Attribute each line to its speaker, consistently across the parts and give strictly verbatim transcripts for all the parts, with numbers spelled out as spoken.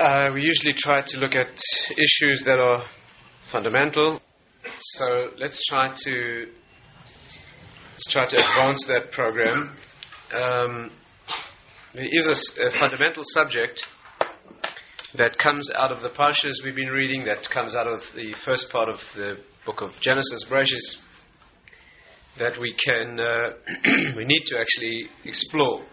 Speaker 1: Uh, we usually try to look at issues that are fundamental. So let's try to let's try to advance that program. Um, there is a, a fundamental subject that comes out of the parshas we've been reading, that comes out of the first part of the book of Genesis, Bereshis, that we can uh, we need to actually explore.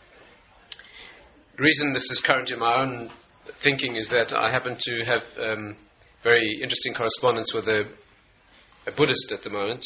Speaker 1: The reason this is current in my own thinking is that I happen to have um, very interesting correspondence with a, a Buddhist at the moment,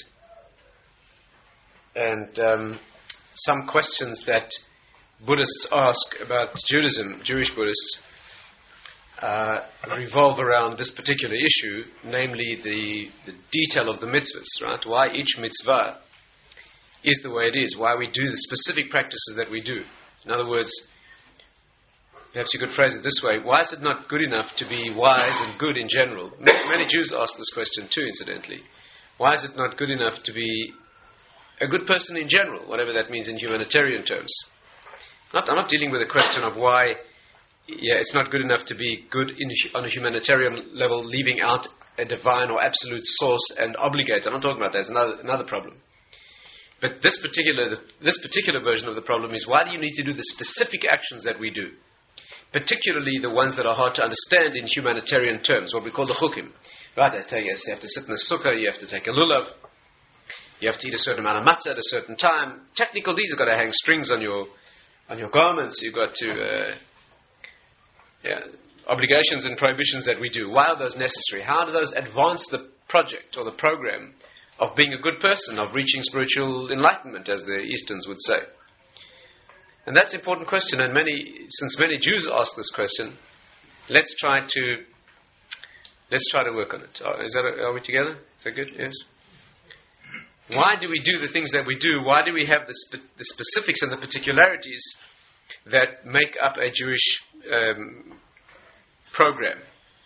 Speaker 1: and um, some questions that Buddhists ask about Judaism, Jewish Buddhists, uh, revolve around this particular issue, namely the, the detail of the mitzvahs, right? Why each mitzvah is the way it is, why we do the specific practices that we do. In other words, perhaps you could phrase it this way: why is it not good enough to be wise and good in general? Many Jews ask this question too, incidentally. Why is it not good enough to be a good person in general, whatever that means in humanitarian terms? Not, I'm not dealing with the question of why yeah, it's not good enough to be good in, on a humanitarian level, leaving out a divine or absolute source and obligate. I'm not talking about that. It's another, another problem. But this particular, this particular version of the problem is, why do you need to do the specific actions that we do? Particularly the ones that are hard to understand in humanitarian terms, what we call the chukim. Right, I tell you, you have to sit in a sukkah, you have to take a lulav, you have to eat a certain amount of matzah at a certain time. Technical deeds, you've got to hang strings on your on your garments, you've got to, uh, yeah, obligations and prohibitions that we do. Why are those necessary? How do those advance the project or the program of being a good person, of reaching spiritual enlightenment, as the Easterns would say? And that's an important question, and many, since many Jews ask this question, let's try to let's try to work on it. Is that are we together? Is that good? Yes. Why do we do the things that we do? Why do we have the, spe- the specifics and the particularities that make up a Jewish um, program?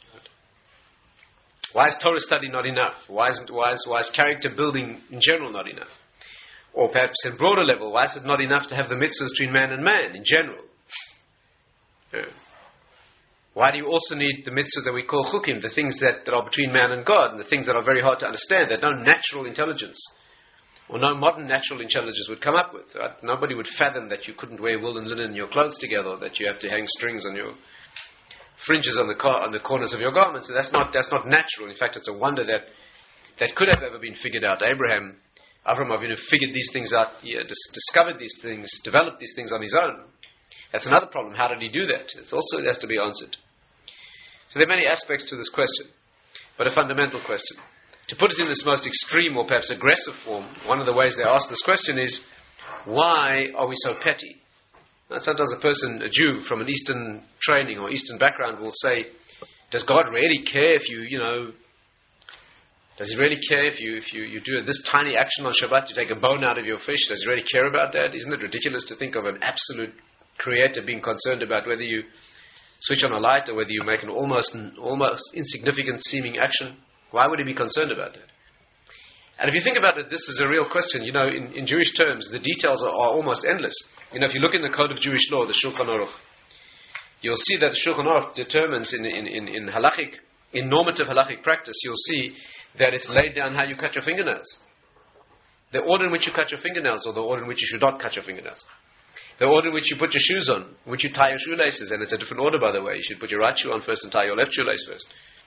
Speaker 1: Why is Torah study not enough? Why is why is why is character building in general not enough? Or perhaps at a broader level, why is it not enough to have the mitzvahs between man and man in general? Yeah. Why do you also need the mitzvahs that we call chukim, the things that, that are between man and God, and the things that are very hard to understand, that no natural intelligence or no modern natural intelligence would come up with? Right? Nobody would fathom that you couldn't wear wool and linen in your clothes together, or that you have to hang strings on your fringes on the car, on the corners of your garments. So that's not that's not natural. In fact, it's a wonder that that could have ever been figured out. Abraham Avram Avinu figured these things out, yeah, dis- discovered these things, developed these things on his own. That's another problem. How did he do that? It also has to be answered. So there are many aspects to this question, but a fundamental question. To put it in this most extreme or perhaps aggressive form, one of the ways they ask this question is, why are we so petty? Now, sometimes a person, a Jew from an Eastern training or Eastern background, will say, does God really care if you, you know, Does he really care if you if you, you do this tiny action on Shabbat, you take a bone out of your fish? Does he really care about that? Isn't it ridiculous to think of an absolute creator being concerned about whether you switch on a light or whether you make an almost almost insignificant seeming action? Why would he be concerned about that? And if you think about it, this is a real question. You know, in, in Jewish terms, the details are, are almost endless. You know, if you look in the Code of Jewish Law, the Shulchan Aruch, you'll see that the Shulchan Aruch determines in, in, in, in halachic, in normative halachic practice, you'll see that it's laid down how you cut your fingernails. The order in which you cut your fingernails, or the order in which you should not cut your fingernails. The order in which you put your shoes on, in which you tie your shoelaces, and it's a different order, by the way. You should put your right shoe on first and tie your left shoelace first.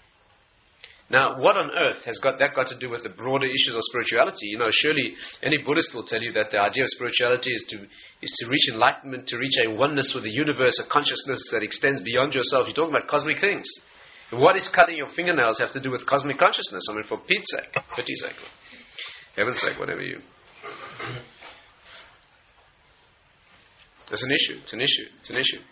Speaker 1: Now, what on earth has got that got to do with the broader issues of spirituality? You know, surely any Buddhist will tell you that the idea of spirituality is to is to reach enlightenment, to reach a oneness with the universe, a consciousness that extends beyond yourself. You're talking about cosmic things. What does cutting your fingernails have to do with cosmic consciousness? I mean, for Pete's sake, pity's sake, heaven's sake, whatever you. It's an issue. It's an issue. It's an issue.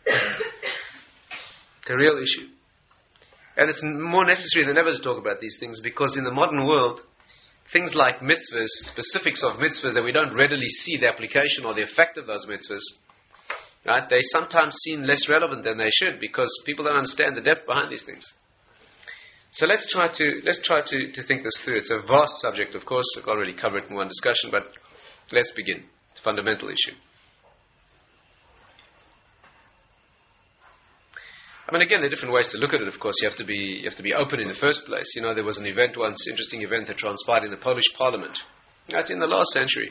Speaker 1: It's a real issue. And it's more necessary than ever to talk about these things, because in the modern world, things like mitzvahs, specifics of mitzvahs that we don't readily see the application or the effect of those mitzvahs, right? They sometimes seem less relevant than they should, because people don't understand the depth behind these things. So let's try to let's try to, to think this through. It's a vast subject, of course. I can't really cover it in one discussion, but let's begin. It's a fundamental issue. I mean, again, there are different ways to look at it. Of course, you have to be you have to be open in the first place. You know, there was an event once, interesting event that transpired in the Polish Parliament. That's in the last century,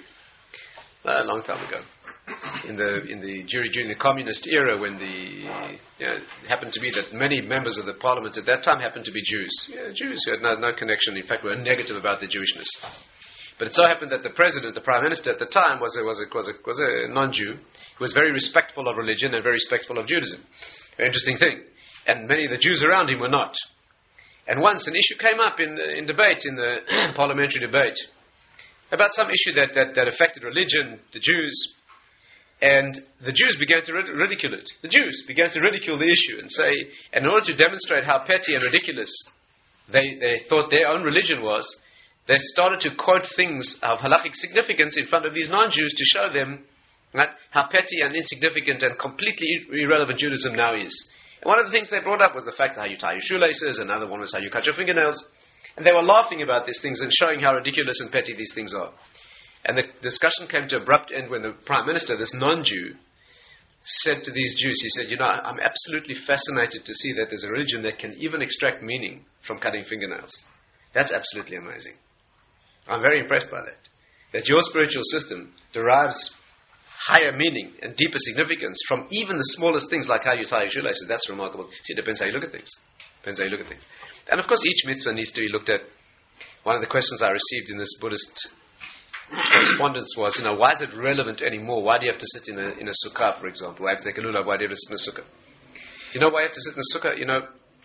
Speaker 1: a long time ago, in the in the during, during the communist era, when the you know, it happened to be that many members of the Parliament at that time happened to be Jews, yeah, Jews who had no, no connection. In fact, were negative about their Jewishness. But it so happened that the president, the prime minister at the time, was a was a was a, was a non-Jew who was very respectful of religion and very respectful of Judaism. Very interesting thing. And many of the Jews around him were not. And once an issue came up in the, in debate, in the parliamentary debate, about some issue that, that, that affected religion, the Jews, and the Jews began to rid- ridicule it. The Jews began to ridicule the issue and say, and in order to demonstrate how petty and ridiculous they, they thought their own religion was, they started to quote things of halachic significance in front of these non-Jews to show them right, how petty and insignificant and completely irrelevant Judaism now is. And one of the things they brought up was the fact of how you tie your shoelaces, another one was how you cut your fingernails. And they were laughing about these things and showing how ridiculous and petty these things are. And the discussion came to abrupt end when the Prime Minister, this non-Jew, said to these Jews, he said, you know, I'm absolutely fascinated to see that there's a religion that can even extract meaning from cutting fingernails. That's absolutely amazing. I'm very impressed by that. That your spiritual system derives higher meaning and deeper significance from even the smallest things like how you tie your shoelaces. That's remarkable. See, it depends how you look at things. Depends how you look at things. And of course, each mitzvah needs to be looked at. One of the questions I received in this Buddhist correspondence was, you know, why is it relevant anymore? Why do you have to sit in a in a sukkah, for example? Why have to take a lulav? Why do you have to sit in a sukkah? You know why you have to sit in a sukkah? You know,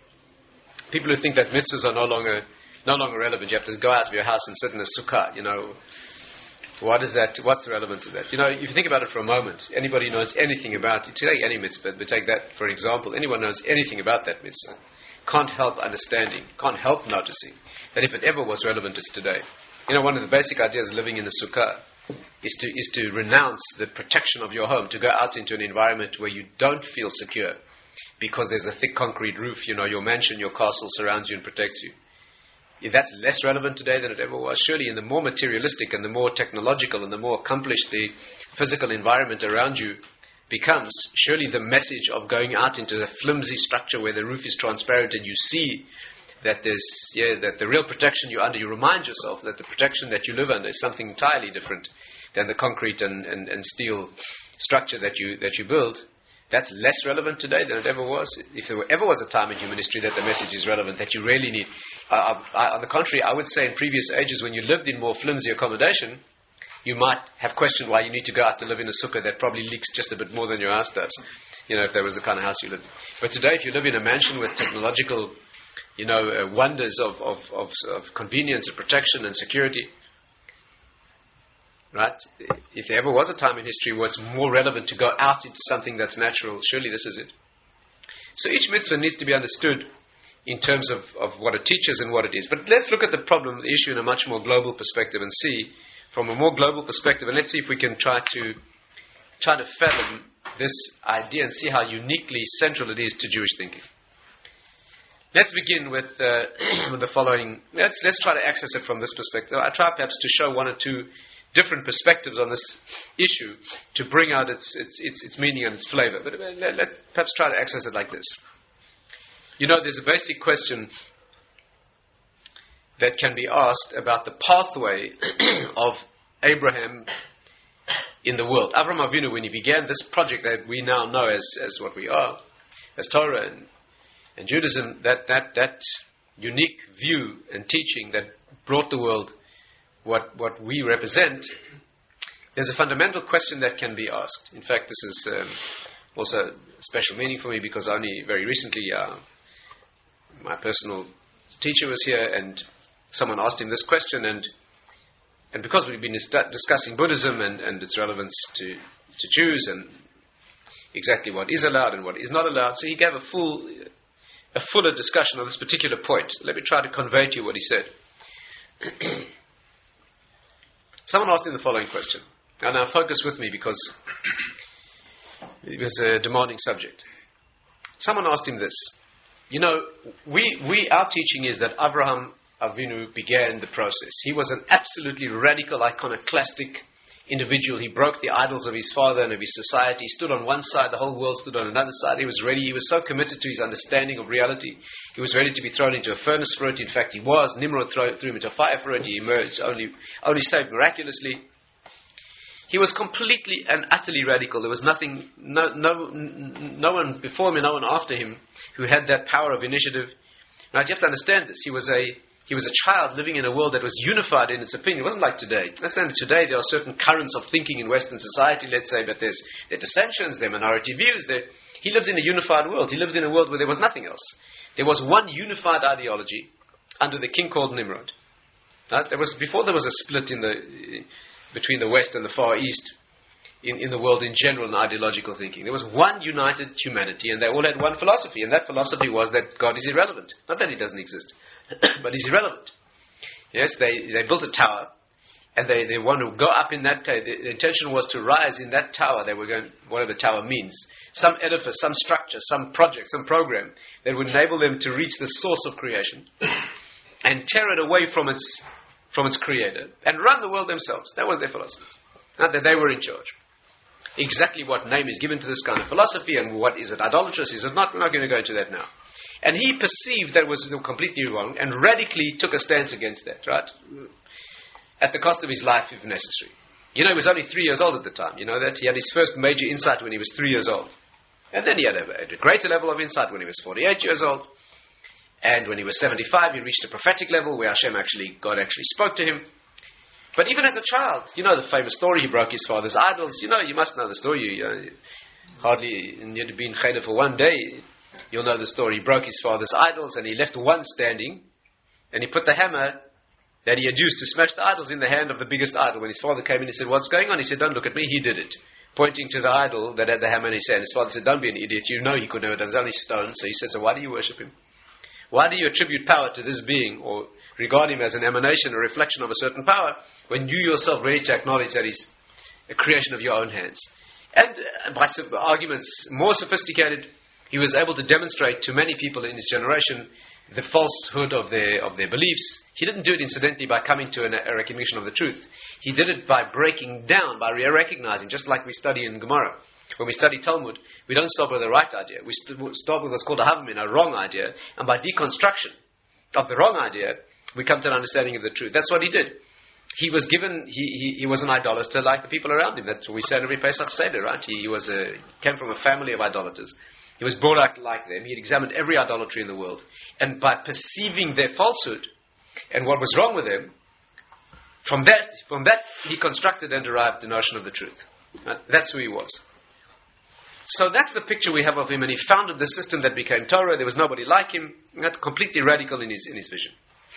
Speaker 1: people who think that mitzvahs are no longer no longer relevant. You have to go out of your house and sit in a sukkah. You know, what is that? What's the relevance of that? You know, if you think about it for a moment, anybody who knows anything about it, take any mitzvah, but take that for example. Anyone knows anything about that mitzvah can't help understanding, can't help noticing that if it ever was relevant, it's today. You know, one of the basic ideas of living in the sukkah is to is to renounce the protection of your home, to go out into an environment where you don't feel secure because there's a thick concrete roof. You know, your mansion, your castle surrounds you and protects you. If that's less relevant today than it ever was, surely in the more materialistic and the more technological and the more accomplished the physical environment around you becomes, surely the message of going out into a flimsy structure where the roof is transparent and you see that there's, yeah, that the real protection you're under, you remind yourself that the protection that you live under is something entirely different than the concrete and, and, and steel structure that you that you build. That's less relevant today than it ever was. If there ever was a time in human history that the message is relevant, that you really need. Uh, I, on the contrary, I would say in previous ages when you lived in more flimsy accommodation, you might have questioned why you need to go out to live in a sukkah that probably leaks just a bit more than your house does. You know, if that was the kind of house you live in. But today, if you live in a mansion with technological, you know, uh, wonders of, of, of, of convenience and protection and security, right? If there ever was a time in history where it's more relevant to go out into something that's natural, surely this is it. So each mitzvah needs to be understood in terms of, of what it teaches and what it is. But let's look at the problem, the issue in a much more global perspective and see from a more global perspective, and let's see if we can try to try to fathom this idea and see how uniquely central it is to Jewish thinking. Let's begin with, uh, with the following. Let's let's try to access it from this perspective. I try perhaps to show one or two different perspectives on this issue to bring out its its its, its meaning and its flavor. But let, let's perhaps try to access it like this. You know, there's a basic question that can be asked about the pathway of Abraham in the world. Avraham Avinu, when he began this project that we now know as, as what we are, as Torah and, and Judaism, that, that, that unique view and teaching that brought the world what, what we represent, there's a fundamental question that can be asked. In fact, this is um, also a special meaning for me because only very recently uh, my personal teacher was here and someone asked him this question, and and because we've been dis- discussing Buddhism and, and its relevance to, to Jews and exactly what is allowed and what is not allowed, so he gave a full, a fuller discussion of this particular point. Let me try to convey to you what he said. Someone asked him the following question, and now focus with me because it was a demanding subject. Someone asked him this. You know, we, we our teaching is that Avraham Avinu began the process. He was an absolutely radical, iconoclastic individual. He broke the idols of his father and of his society. He stood on one side, the whole world stood on another side. He was ready. He was so committed to his understanding of reality. He was ready to be thrown into a furnace for it. In fact, he was. Nimrod threw, threw him into a fire for it. He emerged, only, only saved miraculously. He was completely and utterly radical. There was nothing, no, no, no one before him and no one after him who had that power of initiative. Now, you have to understand this. He was a He was a child living in a world that was unified in its opinion. It wasn't like today. Understand that today there are certain currents of thinking in Western society, let's say, but there's there are dissensions, there are minority views. There. He lived in a unified world. He lived in a world where there was nothing else. There was one unified ideology under the king called Nimrod. Right? There was before there was a split in the between the West and the Far East in, in the world in general in ideological thinking. There was one united humanity, and they all had one philosophy, and that philosophy was that God is irrelevant. Not that he doesn't exist, but he's irrelevant. Yes, they, they built a tower, and they, they want to go up in that tower. The, the intention was to rise in that tower. They were going, whatever the tower means, some edifice, some structure, some project, some program that would enable them to reach the source of creation and tear it away from its from its creator and run the world themselves. That was their philosophy. Not that they were in charge. Exactly what name is given to this kind of philosophy and what is it idolatrous, is it not? We're not going to go into that now. And he perceived that was completely wrong and radically took a stance against that, right? At the cost of his life, if necessary. You know, he was only three years old at the time. You know that? He had his first major insight when he was three years old. And then he had a, a greater level of insight when he was forty-eight years old. And when he was seventy-five, he reached a prophetic level where Hashem actually, God actually spoke to him. But even as a child, you know the famous story, he broke his father's idols. You know, you must know the story. You, uh, hardly, you'd been cheder for one day. You'll know the story. He broke his father's idols and he left one standing. And he put the hammer that he had used to smash the idols in the hand of the biggest idol. When his father came in, he said, "What's going on?" He said, "Don't look at me, he did it." Pointing to the idol that had the hammer in his hand. His father said, "Don't be an idiot. You know he could never have done it. It's only stone." So he said, "So why do you worship him? Why do you attribute power to this being or regard him as an emanation, a reflection of a certain power, when you yourself ready to acknowledge that he's a creation of your own hands?" And uh, by arguments more sophisticated, he was able to demonstrate to many people in his generation the falsehood of their of their beliefs. He didn't do it incidentally by coming to an, a recognition of the truth. He did it by breaking down, by re-recognizing, just like we study in Gemara. When we study Talmud, we don't start with the right idea. We st- start with what's called a havamin, a wrong idea. And by deconstruction of the wrong idea, we come to an understanding of the truth. That's what he did. He was given, he, he, he was an idolater like the people around him. That's what we say in every Pesach Seder, right? He, he was a, came from a family of idolaters. He was brought up like them. He had examined every idolatry in the world. And by perceiving their falsehood and what was wrong with them, from that, from that he constructed and derived the notion of the truth. Right? That's who he was. So that's the picture we have of him, and he founded the system that became Torah. There was nobody like him. Not completely radical in his in his vision.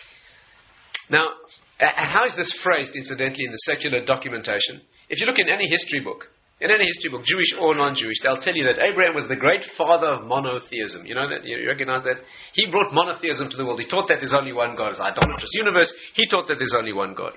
Speaker 1: Now, uh, how is this phrased, incidentally, in the secular documentation? If you look in any history book, in any history book, Jewish or non-Jewish, they'll tell you that Abraham was the great father of monotheism. You know that? You recognize that? He brought monotheism to the world. He taught that there's only one God. It's an idolatrous universe. He taught that there's only one God.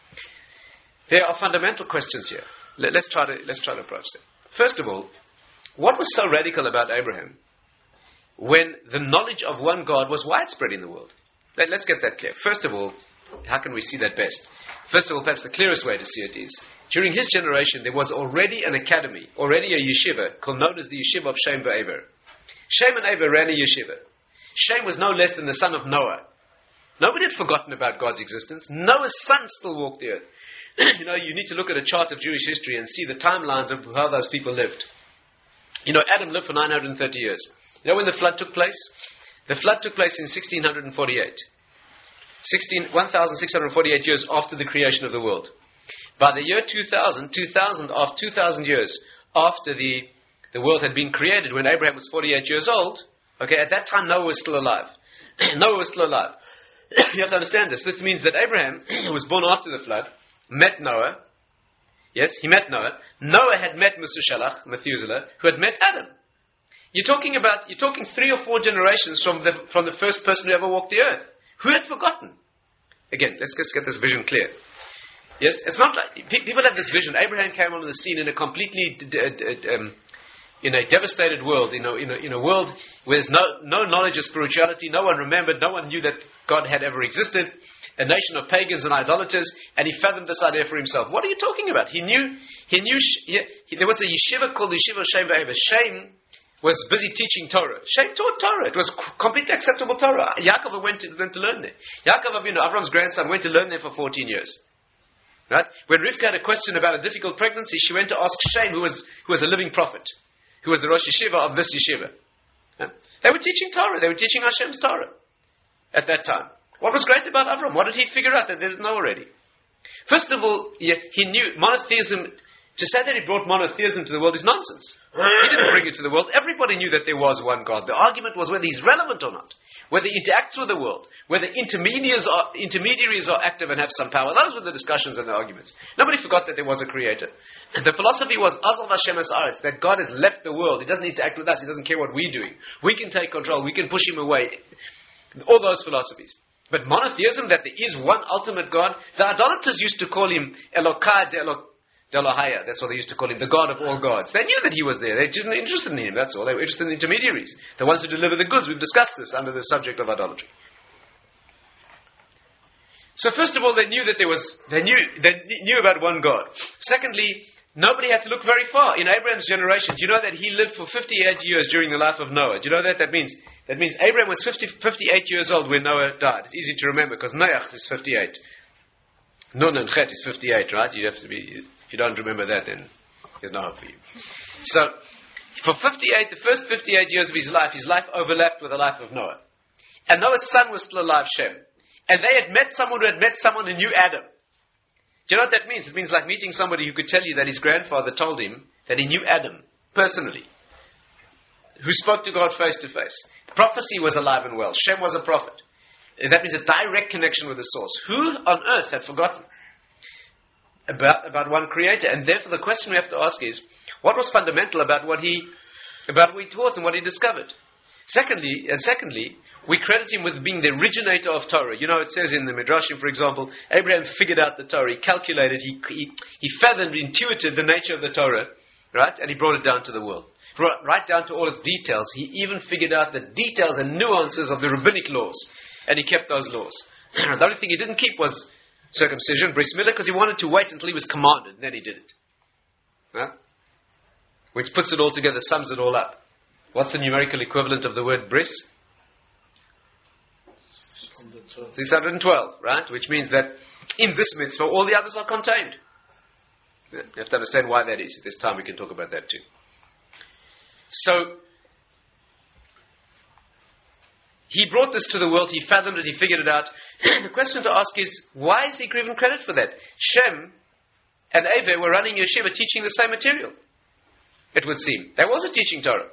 Speaker 1: There are fundamental questions here. Let, let's try to let's try to approach them. First of all, what was so radical about Abraham when the knowledge of one God was widespread in the world? Let, let's get that clear. First of all, how can we see that best? First of all, perhaps the clearest way to see it is, during his generation, there was already an academy, already a yeshiva, called known as the Yeshiva of Shem ve'Eber. Shem and Eber ran a yeshiva. Shem was no less than the son of Noah. Nobody had forgotten about God's existence. Noah's son still walked the earth. You know, you need to look at a chart of Jewish history and see the timelines of how those people lived. You know, Adam lived for nine hundred thirty years. You know when the flood took place? The flood took place in sixteen forty-eight. one thousand six hundred forty-eight years after the creation of the world. By the year two thousand, two thousand, after two thousand years after the, the world had been created, when Abraham was forty-eight years old, okay, at that time Noah was still alive. Noah was still alive. You have to understand this. This means that Abraham, who was born after the flood, met Noah. Yes, he met Noah. Noah had met Methuselah, Methuselah, who had met Adam. You're talking about, you're talking three or four generations from the from the first person who ever walked the earth. Who had forgotten? Again, let's just get this vision clear. Yes, it's not like, pe- people have this vision. Abraham came onto the scene in a completely, d- d- d- um, in a devastated world, in a, in a, in a world where there's no, no knowledge of spirituality, no one remembered, no one knew that God had ever existed. a nation of pagans and idolaters, and he fathomed this idea for himself. What are you talking about? He knew, he knew, he, he, there was a yeshiva called Yeshiva Shem Ve'eva. Shem was busy teaching Torah. Shem taught Torah. It was completely acceptable Torah. Yaakov went to, went to learn there. Yaakov Avinu, Avram's grandson, went to learn there for fourteen years. Right? When Rivka had a question about a difficult pregnancy, she went to ask Shem, who was, who was a living prophet, who was the Rosh Yeshiva of this yeshiva. Right? They were teaching Torah. They were teaching Hashem's Torah at that time. What was great about Avram? What did he figure out that they didn't know already? First of all, he, he knew monotheism. To say that he brought monotheism to the world is nonsense. He didn't bring it to the world. Everybody knew that there was one God. The argument was whether he's relevant or not, whether he interacts with the world, whether intermediaries are, intermediaries are active and have some power. Those were the discussions and the arguments. Nobody forgot that there was a creator. The philosophy was Azal Hashem es Aretz, that God has left the world. He doesn't interact with us. He doesn't care what we're doing. We can take control. We can push him away. All those philosophies. But monotheism, that there is one ultimate God, the idolaters used to call him Elokai de Elok. Elohaya, that's what they used to call him, the God of all gods. They knew that he was there. They were just interested in him, that's all. They were interested in intermediaries, the ones who deliver the goods. We've discussed this under the subject of idolatry. So first of all, they knew that there was, they knew, they knew about one God. Secondly, nobody had to look very far. In Abraham's generation, do you know that he lived for fifty-eight years during the life of Noah? Do you know that? That means, that means Abraham was fifty, fifty-eight years old when Noah died. It's easy to remember because Noach is fifty-eight. Nun and Chet is fifty-eight, right? You have to be... If you don't remember that, then there's no hope for you. So, for fifty-eight, the first fifty-eight years of his life, his life overlapped with the life of Noah. And Noah's son was still alive, Shem. And they had met someone who had met someone who knew Adam. Do you know what that means? It means like meeting somebody who could tell you that his grandfather told him that he knew Adam, personally. Who spoke to God face to face. Prophecy was alive and well. Shem was a prophet. That means a direct connection with the source. Who on earth had forgotten About, about one creator? And therefore the question we have to ask is, what was fundamental about what he about what he taught and what he discovered? Secondly, and secondly, we credit him with being the originator of Torah. You know, it says in the Midrashim, for example, Abraham figured out the Torah, he calculated, he, he, he fathomed, intuited the nature of the Torah, right? And he brought it down to the world. Right down to all its details. He even figured out the details and nuances of the rabbinic laws. And he kept those laws. The only thing he didn't keep was circumcision, bris milah, because he wanted to wait until he was commanded, and then he did it. Huh? Which puts it all together, sums it all up. What's the numerical equivalent of the word bris? six hundred twelve, right? Which means that in this mitzvah, all the others are contained. Yeah, you have to understand why that is. If there's time, we can talk about that too. So, he brought this to the world, he fathomed it, he figured it out. The question to ask is, why is he given credit for that? Shem and Ever were running yeshiva teaching the same material, it would seem. They were also teaching Torah.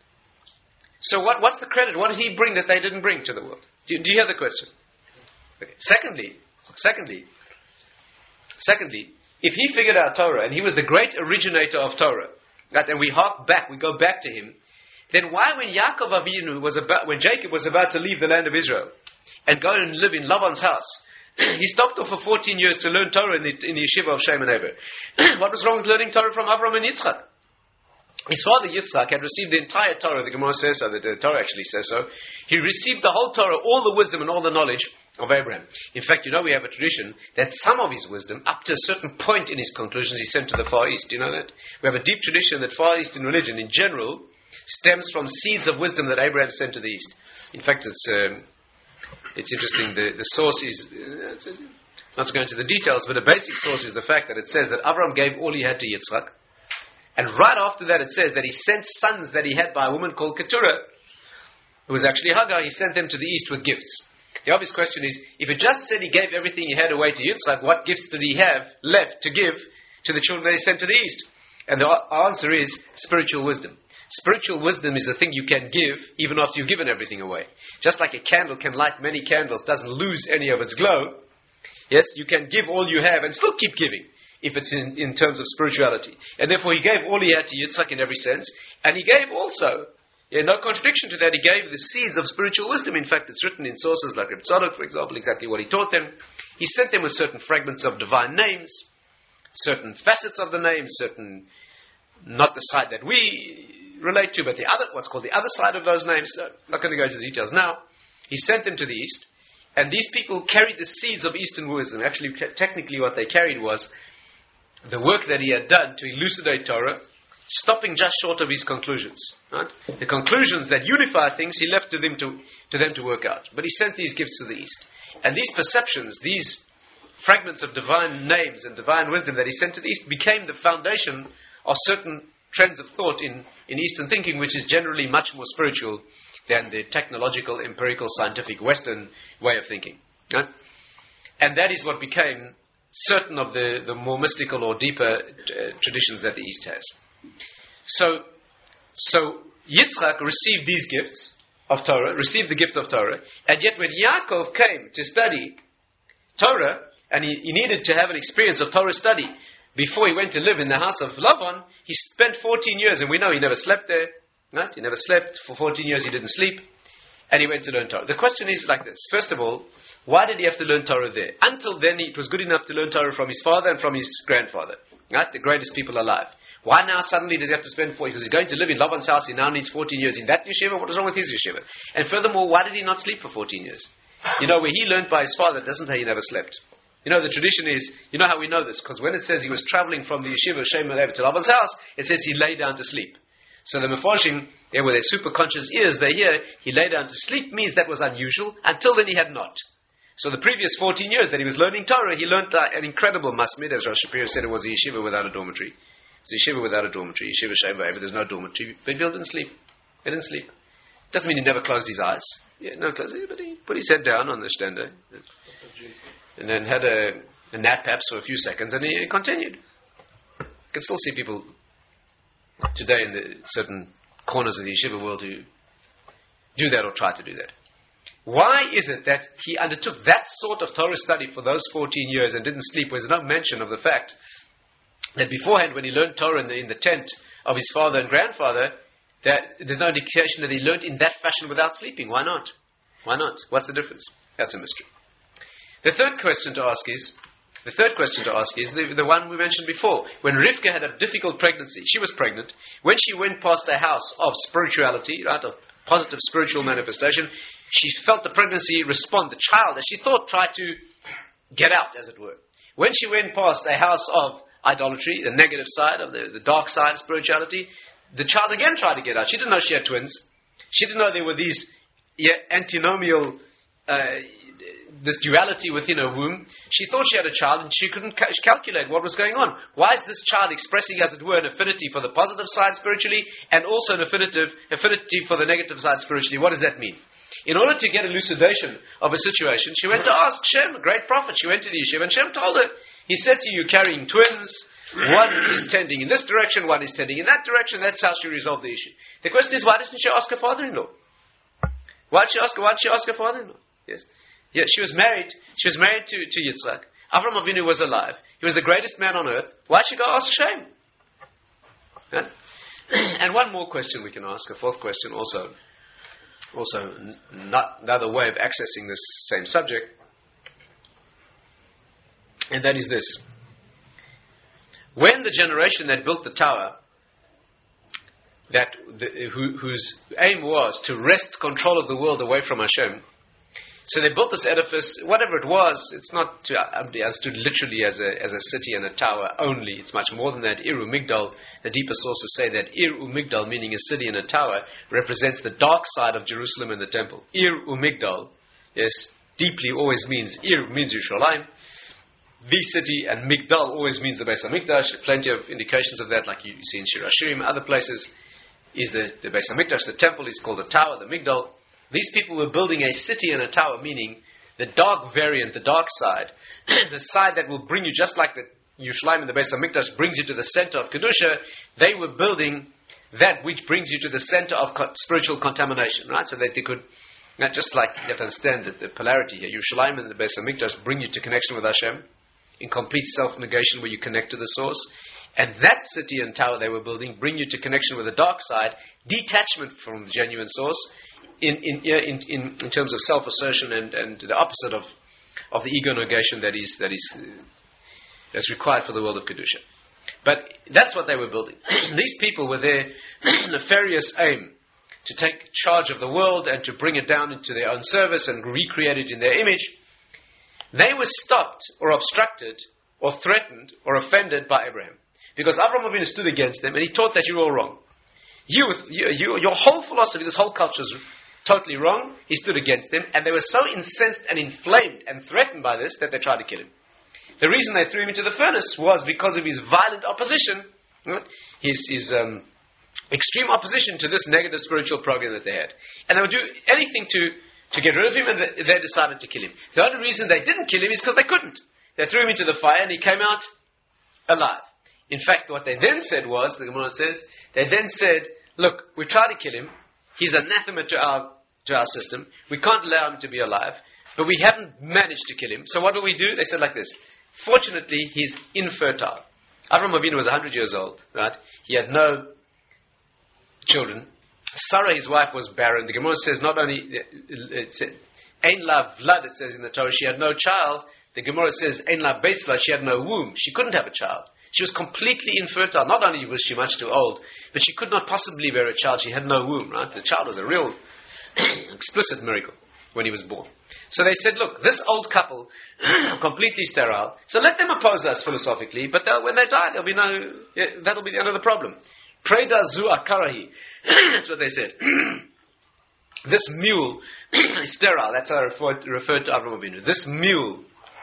Speaker 1: So what, what's the credit? What did he bring that they didn't bring to the world? Do, do you hear the question? Okay. Secondly, secondly, secondly, if he figured out Torah, and he was the great originator of Torah, right, and we hark back, we go back to him, then why, when Yaakov Avinu was about, when Jacob was about to leave the land of Israel and go and live in Laban's house, he stopped off for fourteen years to learn Torah in the, in the yeshiva of Shem and Eber. What was wrong with learning Torah from Abraham and Yitzchak? His father Yitzchak had received the entire Torah. The Gemara says so, the, the Torah actually says so. He received the whole Torah, all the wisdom and all the knowledge of Abraham. In fact, you know, we have a tradition that some of his wisdom, up to a certain point in his conclusions, he sent to the Far East. Do you know that? We have a deep tradition that Far Eastern religion, in general, stems from seeds of wisdom that Abraham sent to the East. In fact, it's um, it's interesting. The, the source is, uh, it's, not to go into the details, but the basic source is the fact that it says that Abraham gave all he had to Yitzchak. And right after that it says that he sent sons that he had by a woman called Keturah, who was actually Hagar. He sent them to the East with gifts. The obvious question is, if it just said he gave everything he had away to Yitzchak, what gifts did he have left to give to the children that he sent to the East? And the answer is spiritual wisdom. Spiritual wisdom is a thing you can give even after you've given everything away. Just like a candle can light many candles, doesn't lose any of its glow. Yes, you can give all you have and still keep giving if it's in, in terms of spirituality. And therefore he gave all he had to Yitzchak in every sense. And he gave also, yeah, no contradiction to that, he gave the seeds of spiritual wisdom. In fact, it's written in sources like Reb Tzadok, for example, exactly what he taught them. He sent them with certain fragments of divine names, certain facets of the names, certain, not the side that we relate to, but the other, what's called the other side of those names. So I'm not going to go into the details now. He sent them to the East. And these people carried the seeds of Eastern wisdom. Actually, technically what they carried was the work that he had done to elucidate Torah, stopping just short of his conclusions. Right? The conclusions that unify things, he left to them to, to them to work out. But he sent these gifts to the East. And these perceptions, these fragments of divine names and divine wisdom that he sent to the East became the foundation of certain trends of thought in, in Eastern thinking, which is generally much more spiritual than the technological, empirical, scientific Western way of thinking. Right? And that is what became certain of the, the more mystical or deeper uh, traditions that the East has. So, so Yitzchak received these gifts of Torah, received the gift of Torah, and yet when Yaakov came to study Torah, and he, he needed to have an experience of Torah study before he went to live in the house of Lavan, he spent fourteen years, and we know he never slept there, right? He never slept. For fourteen years he didn't sleep, and he went to learn Torah. The question is like this. First of all, why did he have to learn Torah there? Until then, it was good enough to learn Torah from his father and from his grandfather, right? The greatest people alive. Why now suddenly does he have to spend four years? Because he's going to live in Lavan's house, he now needs fourteen years in that yeshiva. What is wrong with his yeshiva? And furthermore, why did he not sleep for fourteen years? You know, where he learned by his father, doesn't say he never slept. You know, the tradition is, you know how we know this? Because when it says he was traveling from the yeshiva Shem Alev to Lavan's house, it says he lay down to sleep. So the Mefarshim, yeah, with their super conscious ears, they hear he lay down to sleep means that was unusual. Until then he had not. So the previous fourteen years that he was learning Torah, he learned uh, an incredible masmid, as Rosh Shapiro said, it was a yeshiva without a dormitory. It was a yeshiva without a dormitory. Yeshiva Shem Alev, there's no dormitory. But people didn't sleep. They didn't sleep. Doesn't mean he never closed his eyes. Yeah, no, closed, but he put his head down on the stender. And then had a, a nap perhaps for a few seconds, and he continued. You can still see people today in the certain corners of the yeshiva world who do that or try to do that. Why is it that he undertook that sort of Torah study for those fourteen years and didn't sleep? There's no mention of the fact that beforehand, when he learned Torah in the, in the tent of his father and grandfather, that there's no indication that he learned in that fashion without sleeping. Why not? Why not? What's the difference? That's a mystery. The third question to ask is, the third question to ask is the, the one we mentioned before. When Rivka had a difficult pregnancy, she was pregnant. When she went past a house of spirituality, right, of positive spiritual manifestation, she felt the pregnancy respond. The child, as she thought, tried to get out, as it were. When she went past a house of idolatry, the negative side, of the, the dark side of spirituality, the child again tried to get out. She didn't know she had twins. She didn't know there were these yeah, antinomial uh, this duality within her womb. She thought she had a child and she couldn't ca- calculate what was going on. Why is this child expressing, as it were, an affinity for the positive side spiritually and also an affinity, affinity for the negative side spiritually? What does that mean? In order to get elucidation of a situation, she went to ask Shem, a great prophet. She went to the yeshiva and Shem told her, he said to you, carrying twins, one is tending in this direction, one is tending in that direction. That's how she resolved the issue. The question is, why didn't she ask her father-in-law? Why did she ask, why did she ask her father-in-law? Yes. Yeah, she was married. She was married to, to Yitzchak. Avraham Avinu was alive. He was the greatest man on earth. Why should she go ask Shem? Yeah? And one more question we can ask, a fourth question also, also n- not another way of accessing this same subject, and that is this. When the generation that built the tower, that the, who, whose aim was to wrest control of the world away from Hashem, so they built this edifice, whatever it was, it's not to, understood literally as a as a city and a tower only. It's much more than that. Ir Umigdal, the deeper sources say that Ir Umigdal, meaning a city and a tower, represents the dark side of Jerusalem and the temple. Ir Umigdal, yes, deeply always means, Ir means Yerushalayim. The city, and Migdal always means the Beis HaMikdash. Plenty of indications of that, like you see in Shir Hashirim, other places, is the, the Beis HaMikdash. The temple is called a tower, the Migdal. These people were building a city and a tower, meaning the dark variant, the dark side, the side that will bring you, just like the Yerushalayim and the Beis HaMikdash brings you to the center of Kedusha, they were building that which brings you to the center of co- spiritual contamination, right? So that they could, not just like, you have to understand that the polarity here, Yerushalayim and the Beis HaMikdash bring you to connection with Hashem, in complete self-negation where you connect to the source. And that city and tower they were building bring you to connection with the dark side, detachment from the genuine source, in in in, in, in terms of self-assertion and, and the opposite of, of the ego negation that is that is uh, that's required for the world of Kedusha. But that's what they were building. These people, with their nefarious aim to take charge of the world and to bring it down into their own service and recreate it in their image, they were stopped or obstructed or threatened or offended by Abraham. Because Avraham Avinu stood against them and he taught that you're all wrong. You, you, you, your whole philosophy, this whole culture is totally wrong. He stood against them, and they were so incensed and inflamed and threatened by this that they tried to kill him. The reason they threw him into the furnace was because of his violent opposition, right? his, his um, extreme opposition to this negative spiritual program that they had. And they would do anything to, to get rid of him, and they, they decided to kill him. The only reason they didn't kill him is because they couldn't. They threw him into the fire, and he came out alive. In fact, what they then said was, the Gemara says, they then said, look, we tried to kill him. He's anathema to our to our system. We can't allow him to be alive. But we haven't managed to kill him. So what do we do? They said like this. Fortunately, he's infertile. Avraham Avinu was one hundred years old, right? He had no children. Sarah, his wife, was barren. The Gemara says not only, it said, Ein la vlad, it says in the Torah, she had no child. The Gemara says, Ein la beis vlad, she had no womb. She couldn't have a child. She was completely infertile. Not only was she much too old, but she could not possibly bear a child. She had no womb, right? The child was a real explicit miracle when he was born. So they said, look, this old couple, completely sterile, so let them oppose us philosophically, but when they die, there'll be no, yeah, that'll be the end of the problem. Preda zu akarahi. That's what they said. This mule is sterile. That's how I referred, referred to Avraham Avinu. This mule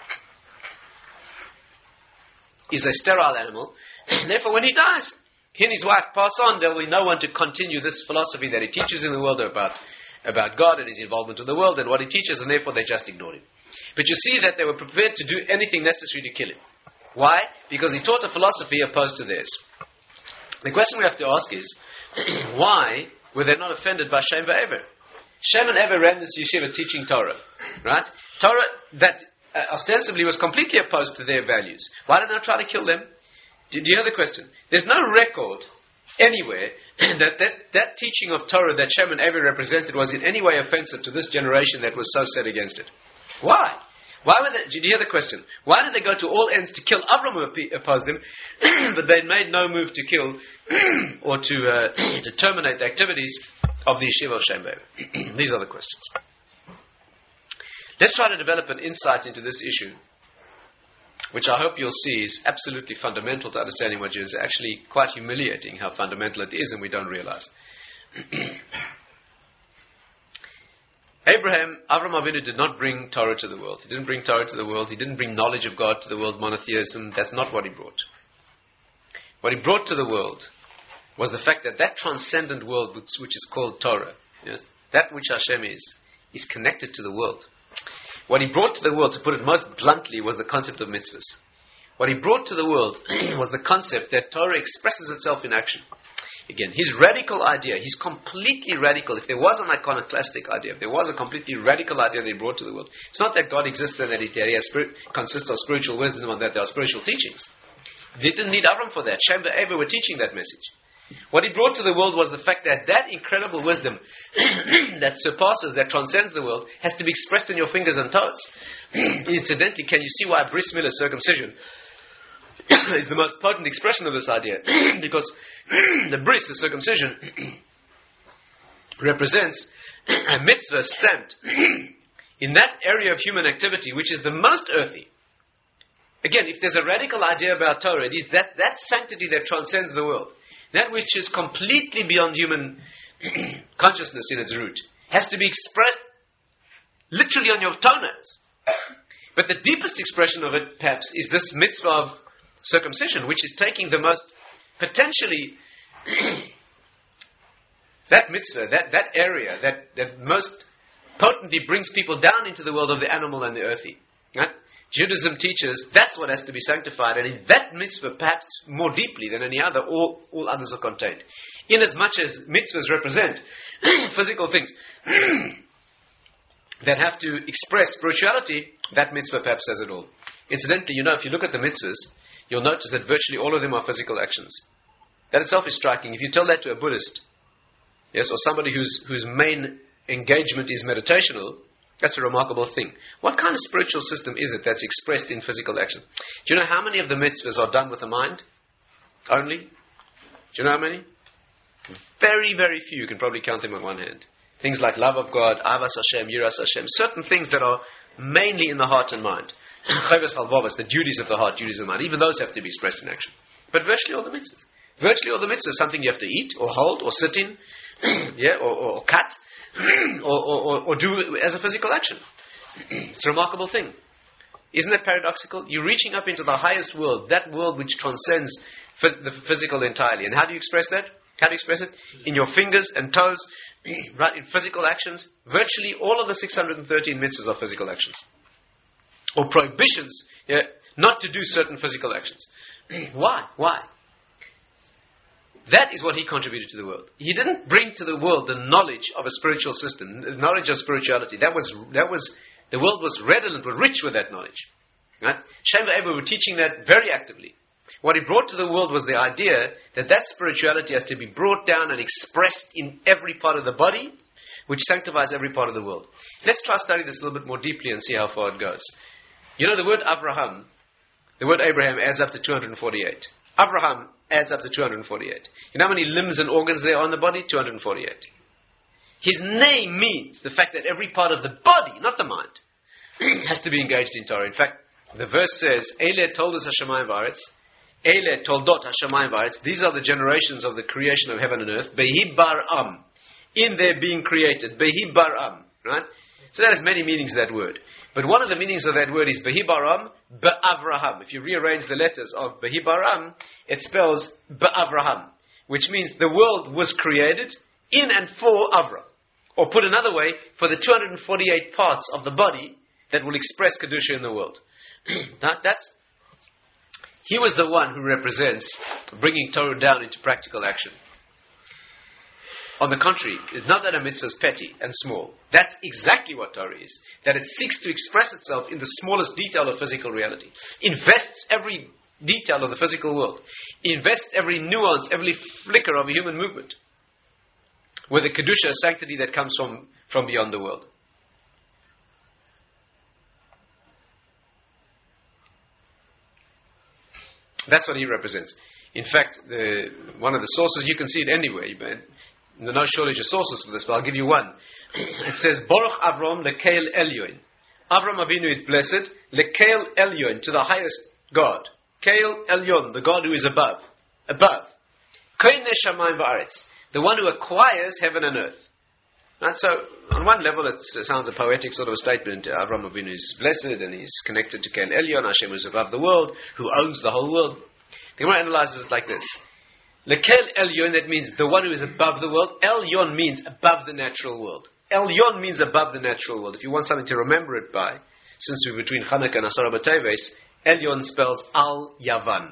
Speaker 1: is a sterile animal. Therefore, when he dies, he and his wife pass on. There will be no one to continue this philosophy that he teaches in the world about, about God and his involvement in the world and what he teaches, and therefore they just ignored him. But you see that they were prepared to do anything necessary to kill him. Why? Because he taught a philosophy opposed to theirs. The question we have to ask is, why were they not offended by Shem and Ever? Shem and Ever ran this yeshiva teaching Torah, right? Torah that uh, ostensibly was completely opposed to their values. Why did they not try to kill them? Do, do you hear the question? There's no record anywhere that, that that teaching of Torah that Shem and Ever represented was in any way offensive to this generation that was so set against it. Why? Why were they, did you hear the question? Why did they go to all ends to kill Avram who opposed them, but they made no move to kill or to uh, to terminate the activities of the yeshiva of Shem Be'er? These are the questions. Let's try to develop an insight into this issue, which I hope you'll see is absolutely fundamental to understanding what is actually quite humiliating how fundamental it is and we don't realize. Abraham, Avram Avinu did not bring Torah to the world. He didn't bring Torah to the world. He didn't bring knowledge of God to the world, monotheism. That's not what he brought. What he brought to the world was the fact that that transcendent world, which, which is called Torah, yes, that which Hashem is, is connected to the world. What he brought to the world, to put it most bluntly, was the concept of mitzvahs. What he brought to the world was the concept that Torah expresses itself in action. Again, his radical idea, he's completely radical. If there was an iconoclastic idea, if there was a completely radical idea that he brought to the world, it's not that God exists and that he, that he has spirit, consists of spiritual wisdom and that there are spiritual teachings. They didn't need Avram for that. Shem and Ever were teaching that message. What he brought to the world was the fact that that incredible wisdom that surpasses, that transcends the world, has to be expressed in your fingers and toes. Incidentally, can you see why bris milah, circumcision, is the most potent expression of this idea? Because the bris, the circumcision, represents a mitzvah stamped in that area of human activity which is the most earthy. Again, if there's a radical idea about Torah, it is that, that sanctity that transcends the world. That which is completely beyond human consciousness in its root has to be expressed literally on your toenails. But the deepest expression of it, perhaps, is this mitzvah of circumcision, which is taking the most potentially that mitzvah, that, that area that, that most potently brings people down into the world of the animal and the earthy. Right? Judaism teaches that's what has to be sanctified, and in that mitzvah, perhaps more deeply than any other, all, all others are contained. In as much as mitzvahs represent physical things that have to express spirituality, that mitzvah perhaps says it all. Incidentally, you know, if you look at the mitzvahs, you'll notice that virtually all of them are physical actions. That itself is striking. If you tell that to a Buddhist, yes, or somebody whose whose main engagement is meditational, that's a remarkable thing. What kind of spiritual system is it that's expressed in physical action? Do you know how many of the mitzvahs are done with the mind? Only? Do you know how many? Very, very few. You can probably count them on one hand. Things like love of God, Avas Hashem, Yiras Hashem, certain things that are mainly in the heart and mind. Chovos Halvavos, the duties of the heart, duties of the mind, even those have to be expressed in action. But virtually all the mitzvahs. Virtually all the mitzvahs, something you have to eat, or hold, or sit in, yeah, or, or, or cut, or, or, or do as a physical action. It's a remarkable thing. Isn't that paradoxical? You're reaching up into the highest world, that world which transcends phys- the physical entirely. And how do you express that? How do you express it? In your fingers and toes, right? In physical actions. Virtually all of the six hundred thirteen mitzvahs are physical actions. Or prohibitions, yeah, not to do certain physical actions. Why? Why? That is what he contributed to the world. He didn't bring to the world the knowledge of a spiritual system, the knowledge of spirituality. That was, that was, the world was redolent, was rich with that knowledge. Right? Shem and Eber were teaching that very actively. What he brought to the world was the idea that that spirituality has to be brought down and expressed in every part of the body, which sanctifies every part of the world. Let's try to study this a little bit more deeply and see how far it goes. You know, the word Avraham, the word Abraham adds up to two hundred forty-eight. Avraham adds up to two hundred forty-eight. You know how many limbs and organs there are in the body? two hundred forty-eight. His name means the fact that every part of the body, not the mind, has to be engaged in Torah. In fact, the verse says, Eile toldus hashamayim v'aretz, Eile toldot hashamayim v'aretz, these are the generations of the creation of heaven and earth, Behi bar am, in their being created, Behi bar am, right? So that has many meanings of that word. But one of the meanings of that word is Behi Baram, Be'avraham. If you rearrange the letters of Behi Baram, it spells Be'avraham, which means the world was created in and for Avram. Or put another way, for the two hundred forty-eight parts of the body that will express Kedusha in the world. that, that's, he was the one who represents bringing Torah down into practical action. On the contrary, it's not that a mitzvah is petty and small. That's exactly what Torah is. That it seeks to express itself in the smallest detail of physical reality. Invests every detail of the physical world. Invests every nuance, every flicker of a human movement. With a Kedusha, sanctity that comes from, from beyond the world. That's what he represents. In fact, the, one of the sources, you can see it anyway, but there's no shortage of sources for this, but I'll give you one. It says, Baruch Avram lekeil elyon. Avram Avinu is blessed, lekeil elyon, to the highest God. Keil elyon, the God who is above. Above. Koine shamayim v'aretz, the one who acquires heaven and earth. Right? So, on one level, it sounds a poetic sort of a statement. Avram Avinu is blessed, and he's connected to Keil elyon, Hashem is above the world, who owns the whole world. The Gemara analyzes it like this. Lekel Elyon, that means the one who is above the world. Elyon means above the natural world. Elyon means above the natural world. If you want something to remember it by, since we're between Hanukkah and Asara B'Teves, Elyon spells Al Yavan,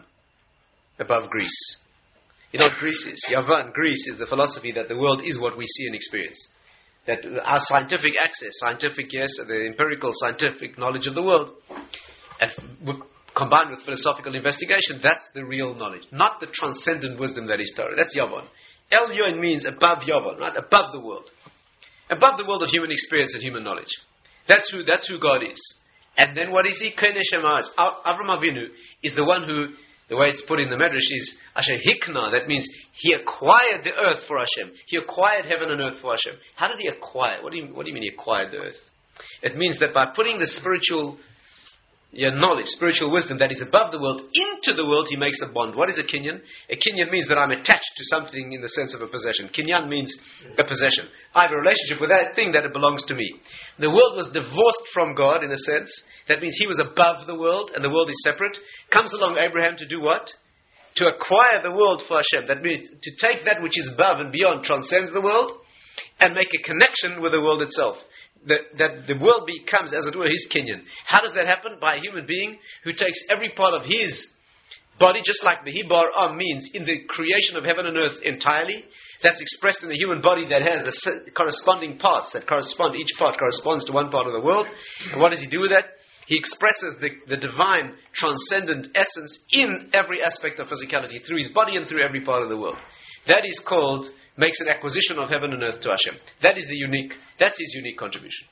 Speaker 1: above Greece. You know what Greece is? Yavan, Greece, is the philosophy that the world is what we see and experience. That our scientific access, scientific, yes, the empirical scientific knowledge of the world, and f- combined with philosophical investigation, that's the real knowledge. Not the transcendent wisdom that is Torah. That's Yavan. Elyon means above Yavan, right? Above the world. Above the world of human experience and human knowledge. That's who, that's who God is. And then what is he? Koine Shemaz. Avram Avinu is the one who, the way it's put in the Medrash is, Asher Hikna, that means he acquired the earth for Hashem. He acquired heaven and earth for Hashem. How did he acquire? What do you, what do you mean he acquired the earth? It means that by putting the spiritual Your knowledge, spiritual wisdom that is above the world, into the world, he makes a bond. What is a kinyan? A kinyan means that I'm attached to something in the sense of a possession. Kinyan means a possession. I have a relationship with that thing that it belongs to me. The world was divorced from God, in a sense. That means he was above the world, and the world is separate. Comes along Abraham to do what? To acquire the world for Hashem. That means to take that which is above and beyond, transcends the world, and make a connection with the world itself. That, that the world becomes, as it were, his kinyan. How does that happen? By a human being who takes every part of his body, just like the Hibar Am means, in the creation of heaven and earth entirely. That's expressed in the human body that has the corresponding parts that correspond, each part corresponds to one part of the world. And what does he do with that? He expresses the, the divine, transcendent essence in every aspect of physicality, through his body and through every part of the world. That is called, makes an acquisition of heaven and earth to Hashem. That is the unique, that's his unique contribution.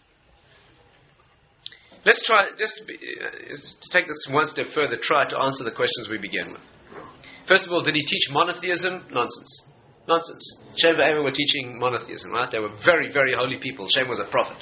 Speaker 1: Let's try, just to, be, uh, to take this one step further, try to answer the questions we began with. First of all, did he teach monotheism? Nonsense. Nonsense. Shem and Ava were teaching monotheism, right? They were very, very holy people. Shem was a prophet.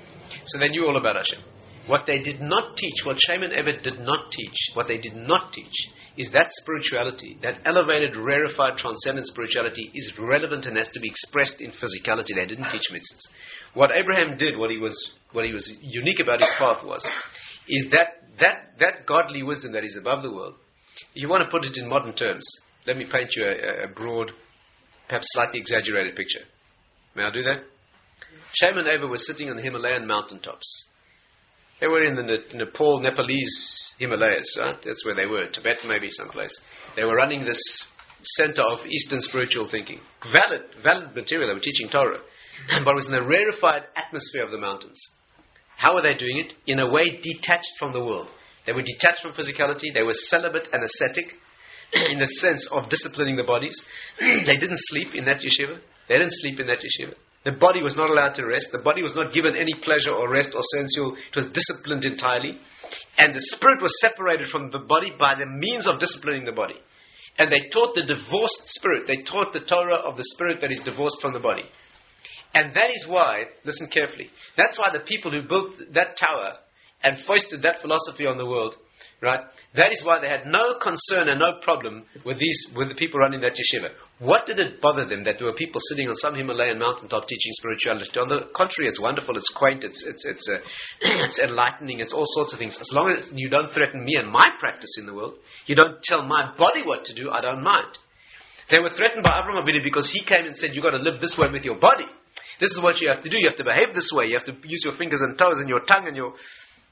Speaker 1: So they knew all about Hashem. What they did not teach, what Shem and Ava did not teach, what they did not teach, is that spirituality, that elevated, rarefied, transcendent spirituality is relevant and has to be expressed in physicality. They didn't teach mitzvahs. What Abraham did, what he was, what he was unique about his path was, is that, that, that godly wisdom that is above the world. If you want to put it in modern terms, let me paint you a, a broad, perhaps slightly exaggerated picture. May I do that? Shem and Ava were sitting on the Himalayan mountaintops. They were in the ne- Nepal, Nepalese Himalayas, right? That's where they were. Tibet, maybe someplace. They were running this center of Eastern spiritual thinking. Valid, valid material. They were teaching Torah. But it was in the rarefied atmosphere of the mountains. How were they doing it? In a way detached from the world. They were detached from physicality. They were celibate and ascetic in the sense of disciplining the bodies. They didn't sleep in that yeshiva. They didn't sleep in that yeshiva. The body was not allowed to rest. The body was not given any pleasure or rest or sensual. It was disciplined entirely. And the spirit was separated from the body by the means of disciplining the body. And they taught the divorced spirit. They taught the Torah of the spirit that is divorced from the body. And that is why, listen carefully, that's why the people who built that tower and foisted that philosophy on the world, right, that is why they had no concern and no problem with these, with the people running that yeshiva. What did it bother them that there were people sitting on some Himalayan mountaintop teaching spirituality? On the contrary, it's wonderful, it's quaint, it's it's it's, uh, it's enlightening, it's all sorts of things. As long as you don't threaten me and my practice in the world, you don't tell my body what to do, I don't mind. They were threatened by Avraham Avinu because he came and said, you've got to live this way with your body. This is what you have to do. You have to behave this way. You have to use your fingers and toes and your tongue and your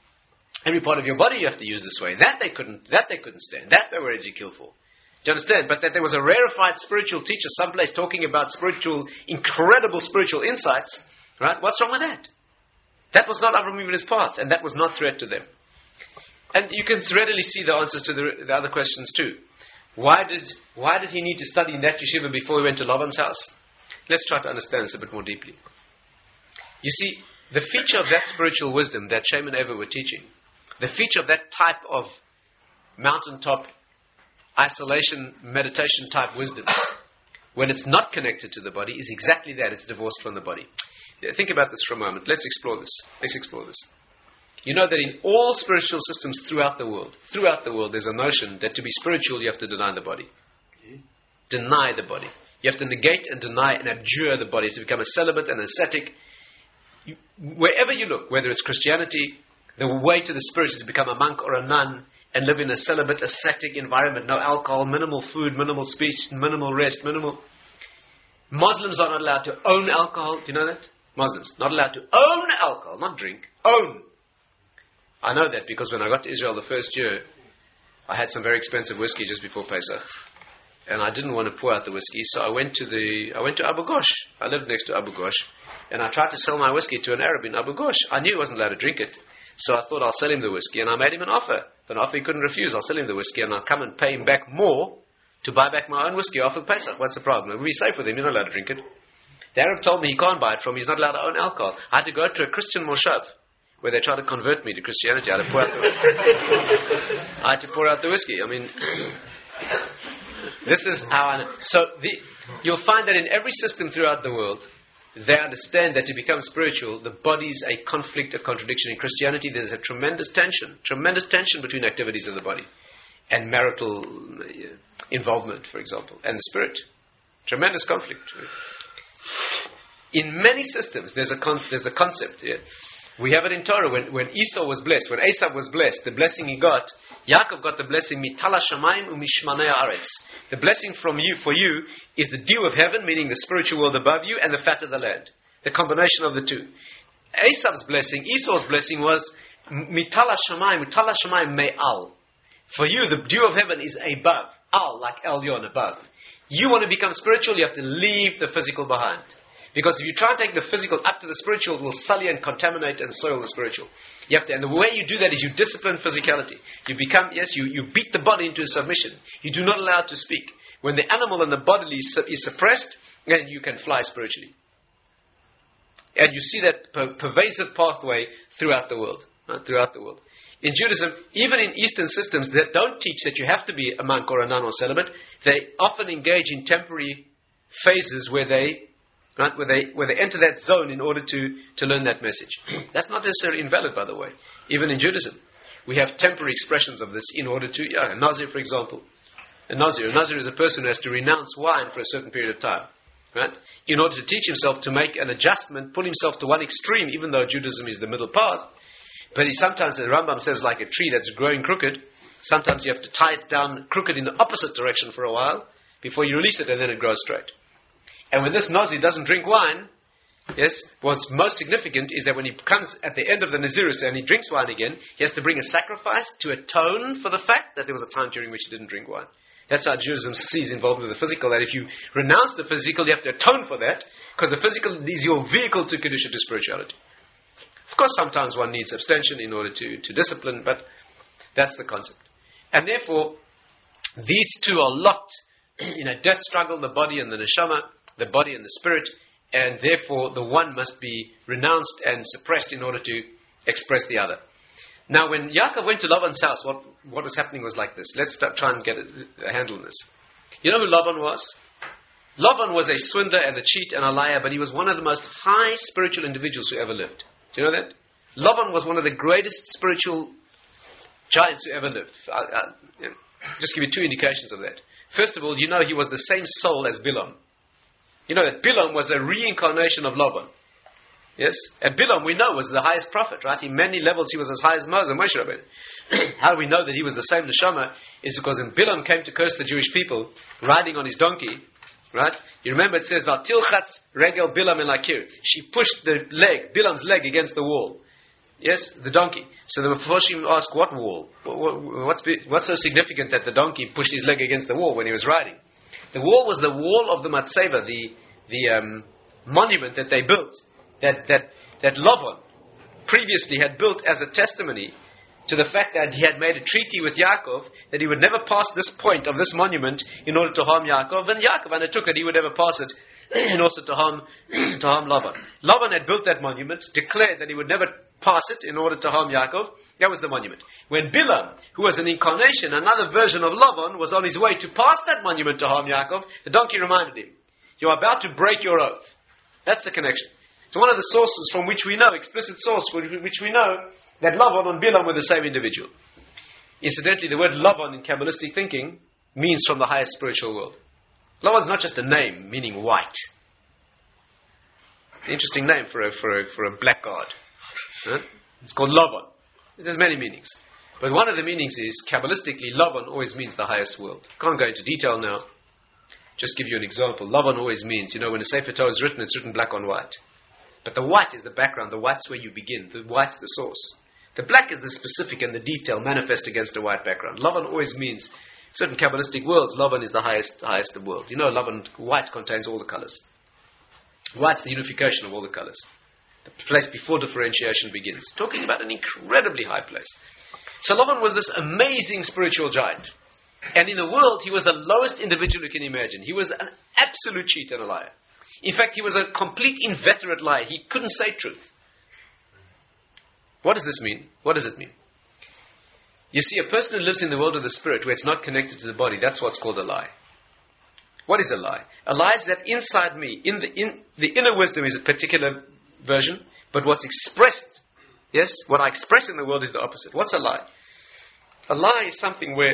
Speaker 1: every part of your body. You have to use this way. That they couldn't. That they couldn't stand. That they were ready to kill for. Do you understand? But that there was a rarefied spiritual teacher someplace talking about spiritual, incredible spiritual insights. Right? What's wrong with that? That was not Avraham Avinu's path, and that was not threat to them. And you can readily see the answers to the, the other questions too. Why did Why did he need to study in that yeshiva before he went to Laban's house? Let's try to understand this a bit more deeply. You see, the feature of that spiritual wisdom that Shem and Ava were teaching, the feature of that type of mountaintop isolation, meditation type wisdom, when it's not connected to the body, is exactly that. It's divorced from the body. Think about this for a moment. Let's explore this. Let's explore this. You know that in all spiritual systems throughout the world, throughout the world, there's a notion that to be spiritual, you have to deny the body. Deny the body. You have to negate and deny and abjure the body to become a celibate and ascetic. You, wherever you look, whether it's Christianity, the way to the spirit is to become a monk or a nun and live in a celibate, ascetic environment. No alcohol, minimal food, minimal speech, minimal rest, minimal... Muslims are not allowed to own alcohol. Do you know that? Muslims, not allowed to own alcohol, not drink. Own. I know that because when I got to Israel the first year, I had some very expensive whiskey just before Pesach. And I didn't want to pour out the whiskey, so I went to the I went to Abu Ghosh. I lived next to Abu Ghosh, and I tried to sell my whiskey to an Arab in Abu Ghosh. I knew he wasn't allowed to drink it, so I thought I'll sell him the whiskey, and I made him an offer. An offer he couldn't refuse. I'll sell him the whiskey, and I'll come and pay him back more to buy back my own whiskey after Pesach. What's the problem? It would be safe with him. He's not allowed to drink it. The Arab told me he can't buy it from me. He's not allowed to own alcohol. I had to go to a Christian moshav where they tried to convert me to Christianity. I had to pour out the I had to pour out the whiskey. I mean. This is how I know. So the, you'll find that in every system throughout the world, they understand that to become spiritual, the body's a conflict, a contradiction. In Christianity, there's a tremendous tension, tremendous tension between activities of the body and marital uh, involvement, for example, and the spirit. Tremendous conflict. In many systems, there's a con- there's a concept here. We have it in Torah. When, when Esau was blessed, when Esau was blessed, the blessing he got, Yaakov got the blessing, mitala shamayim umishmanei aretz. The blessing from you, for you, is the dew of heaven, meaning the spiritual world above you, and the fat of the land. The combination of the two. Esau's blessing, Esau's blessing was, mitala shamayim, mitala shamayim me'al. For you, the dew of heaven is above. Al, like elyon, above. You want to become spiritual, you have to leave the physical behind. Because if you try and take the physical up to the spiritual, it will sully and contaminate and soil the spiritual. You have to, and the way you do that is you discipline physicality. You become, yes, you, you beat the body into submission. You do not allow it to speak. When the animal and the bodily is, is suppressed, then you can fly spiritually. And you see that per- pervasive pathway throughout the world. Right? Throughout the world. In Judaism, even in Eastern systems that don't teach that you have to be a monk or a nun or celibate, they often engage in temporary phases where they, right, where they where they enter that zone in order to, to learn that message. That's not necessarily invalid, by the way. Even in Judaism, we have temporary expressions of this in order to, yeah, a Nazir, for example. A Nazir. A Nazir is a person who has to renounce wine for a certain period of time, right? In order to teach himself to make an adjustment, pull himself to one extreme, even though Judaism is the middle path. But he sometimes, the Rambam says, like a tree that's growing crooked, sometimes you have to tie it down crooked in the opposite direction for a while before you release it, and then it grows straight. And when this Nazir doesn't drink wine, yes, what's most significant is that when he comes at the end of the Nazirus and he drinks wine again, he has to bring a sacrifice to atone for the fact that there was a time during which he didn't drink wine. That's how Judaism sees involved with the physical, that if you renounce the physical, you have to atone for that, because the physical is your vehicle to Kedusha, to spirituality. Of course, sometimes one needs abstention in order to, to discipline, but that's the concept. And therefore, these two are locked in a death struggle, the body and the neshama, the body and the spirit, and therefore the one must be renounced and suppressed in order to express the other. Now, when Yaakov went to Laban's house, what, what was happening was like this. Let's start, try and get a, a handle on this. You know who Laban was? Laban was a swindler and a cheat and a liar, but he was one of the most high spiritual individuals who ever lived. Do you know that? Laban was one of the greatest spiritual giants who ever lived. I, I, you know, just give you two indications of that. First of all, you know he was the same soul as Bilam. You know that Bilam was a reincarnation of Laban. Yes? And Bilam, we know, was the highest prophet, right? In many levels, he was as high as Moses and Moshe Rabbeinu. How do we know that he was the same neshama? Is because when Bilam came to curse the Jewish people, riding on his donkey, right? You remember it says, Tilchatz regel Bilam el Akir. She pushed the leg, Bilam's leg, against the wall. Yes? The donkey. So the Mefarshim asked, what wall? What's, what's so significant that the donkey pushed his leg against the wall when he was riding? The wall was the wall of the Matseva, the, the um, monument that they built. That, that, that Lavan previously had built as a testimony to the fact that he had made a treaty with Yaakov that he would never pass this point of this monument in order to harm Yaakov, and Yaakov undertook that he would never pass it and also to harm, to harm Lavan. Lavan had built that monument, declared that he would never pass it in order to harm Yaakov. That was the monument. When Bilam, who was an incarnation, another version of Lavan, was on his way to pass that monument to harm Yaakov, the donkey reminded him, you are about to break your oath. That's the connection. It's one of the sources from which we know, explicit source from which we know that Lavan and Bilam were the same individual. Incidentally, the word Lavan in Kabbalistic thinking means from the highest spiritual world. Lavan is not just a name meaning white. Interesting name for a for a for a black god. Huh? It's called Lavan. It has many meanings, but one of the meanings is Kabbalistically Lavan always means the highest world. Can't go into detail now. Just give you an example. Lavan always means, you know, when a Sefer Torah is written, it's written black on white. But the white is the background. The white's where you begin. The white's the source. The black is the specific and the detail manifest against a white background. Lavan always means, certain Kabbalistic worlds, Lavan is the highest highest of world. You know, Lavan, white contains all the colors. White's the unification of all the colors. The place before differentiation begins. Talking about an incredibly high place. So Lavan was this amazing spiritual giant. And in the world, he was the lowest individual you can imagine. He was an absolute cheat and a liar. In fact, he was a complete inveterate liar. He couldn't say truth. What does this mean? What does it mean? You see, a person who lives in the world of the spirit, where it's not connected to the body, that's what's called a lie. What is a lie? A lie is that inside me, in the in the inner wisdom is a particular version, but what's expressed, yes, what I express in the world is the opposite. What's a lie? A lie is something where,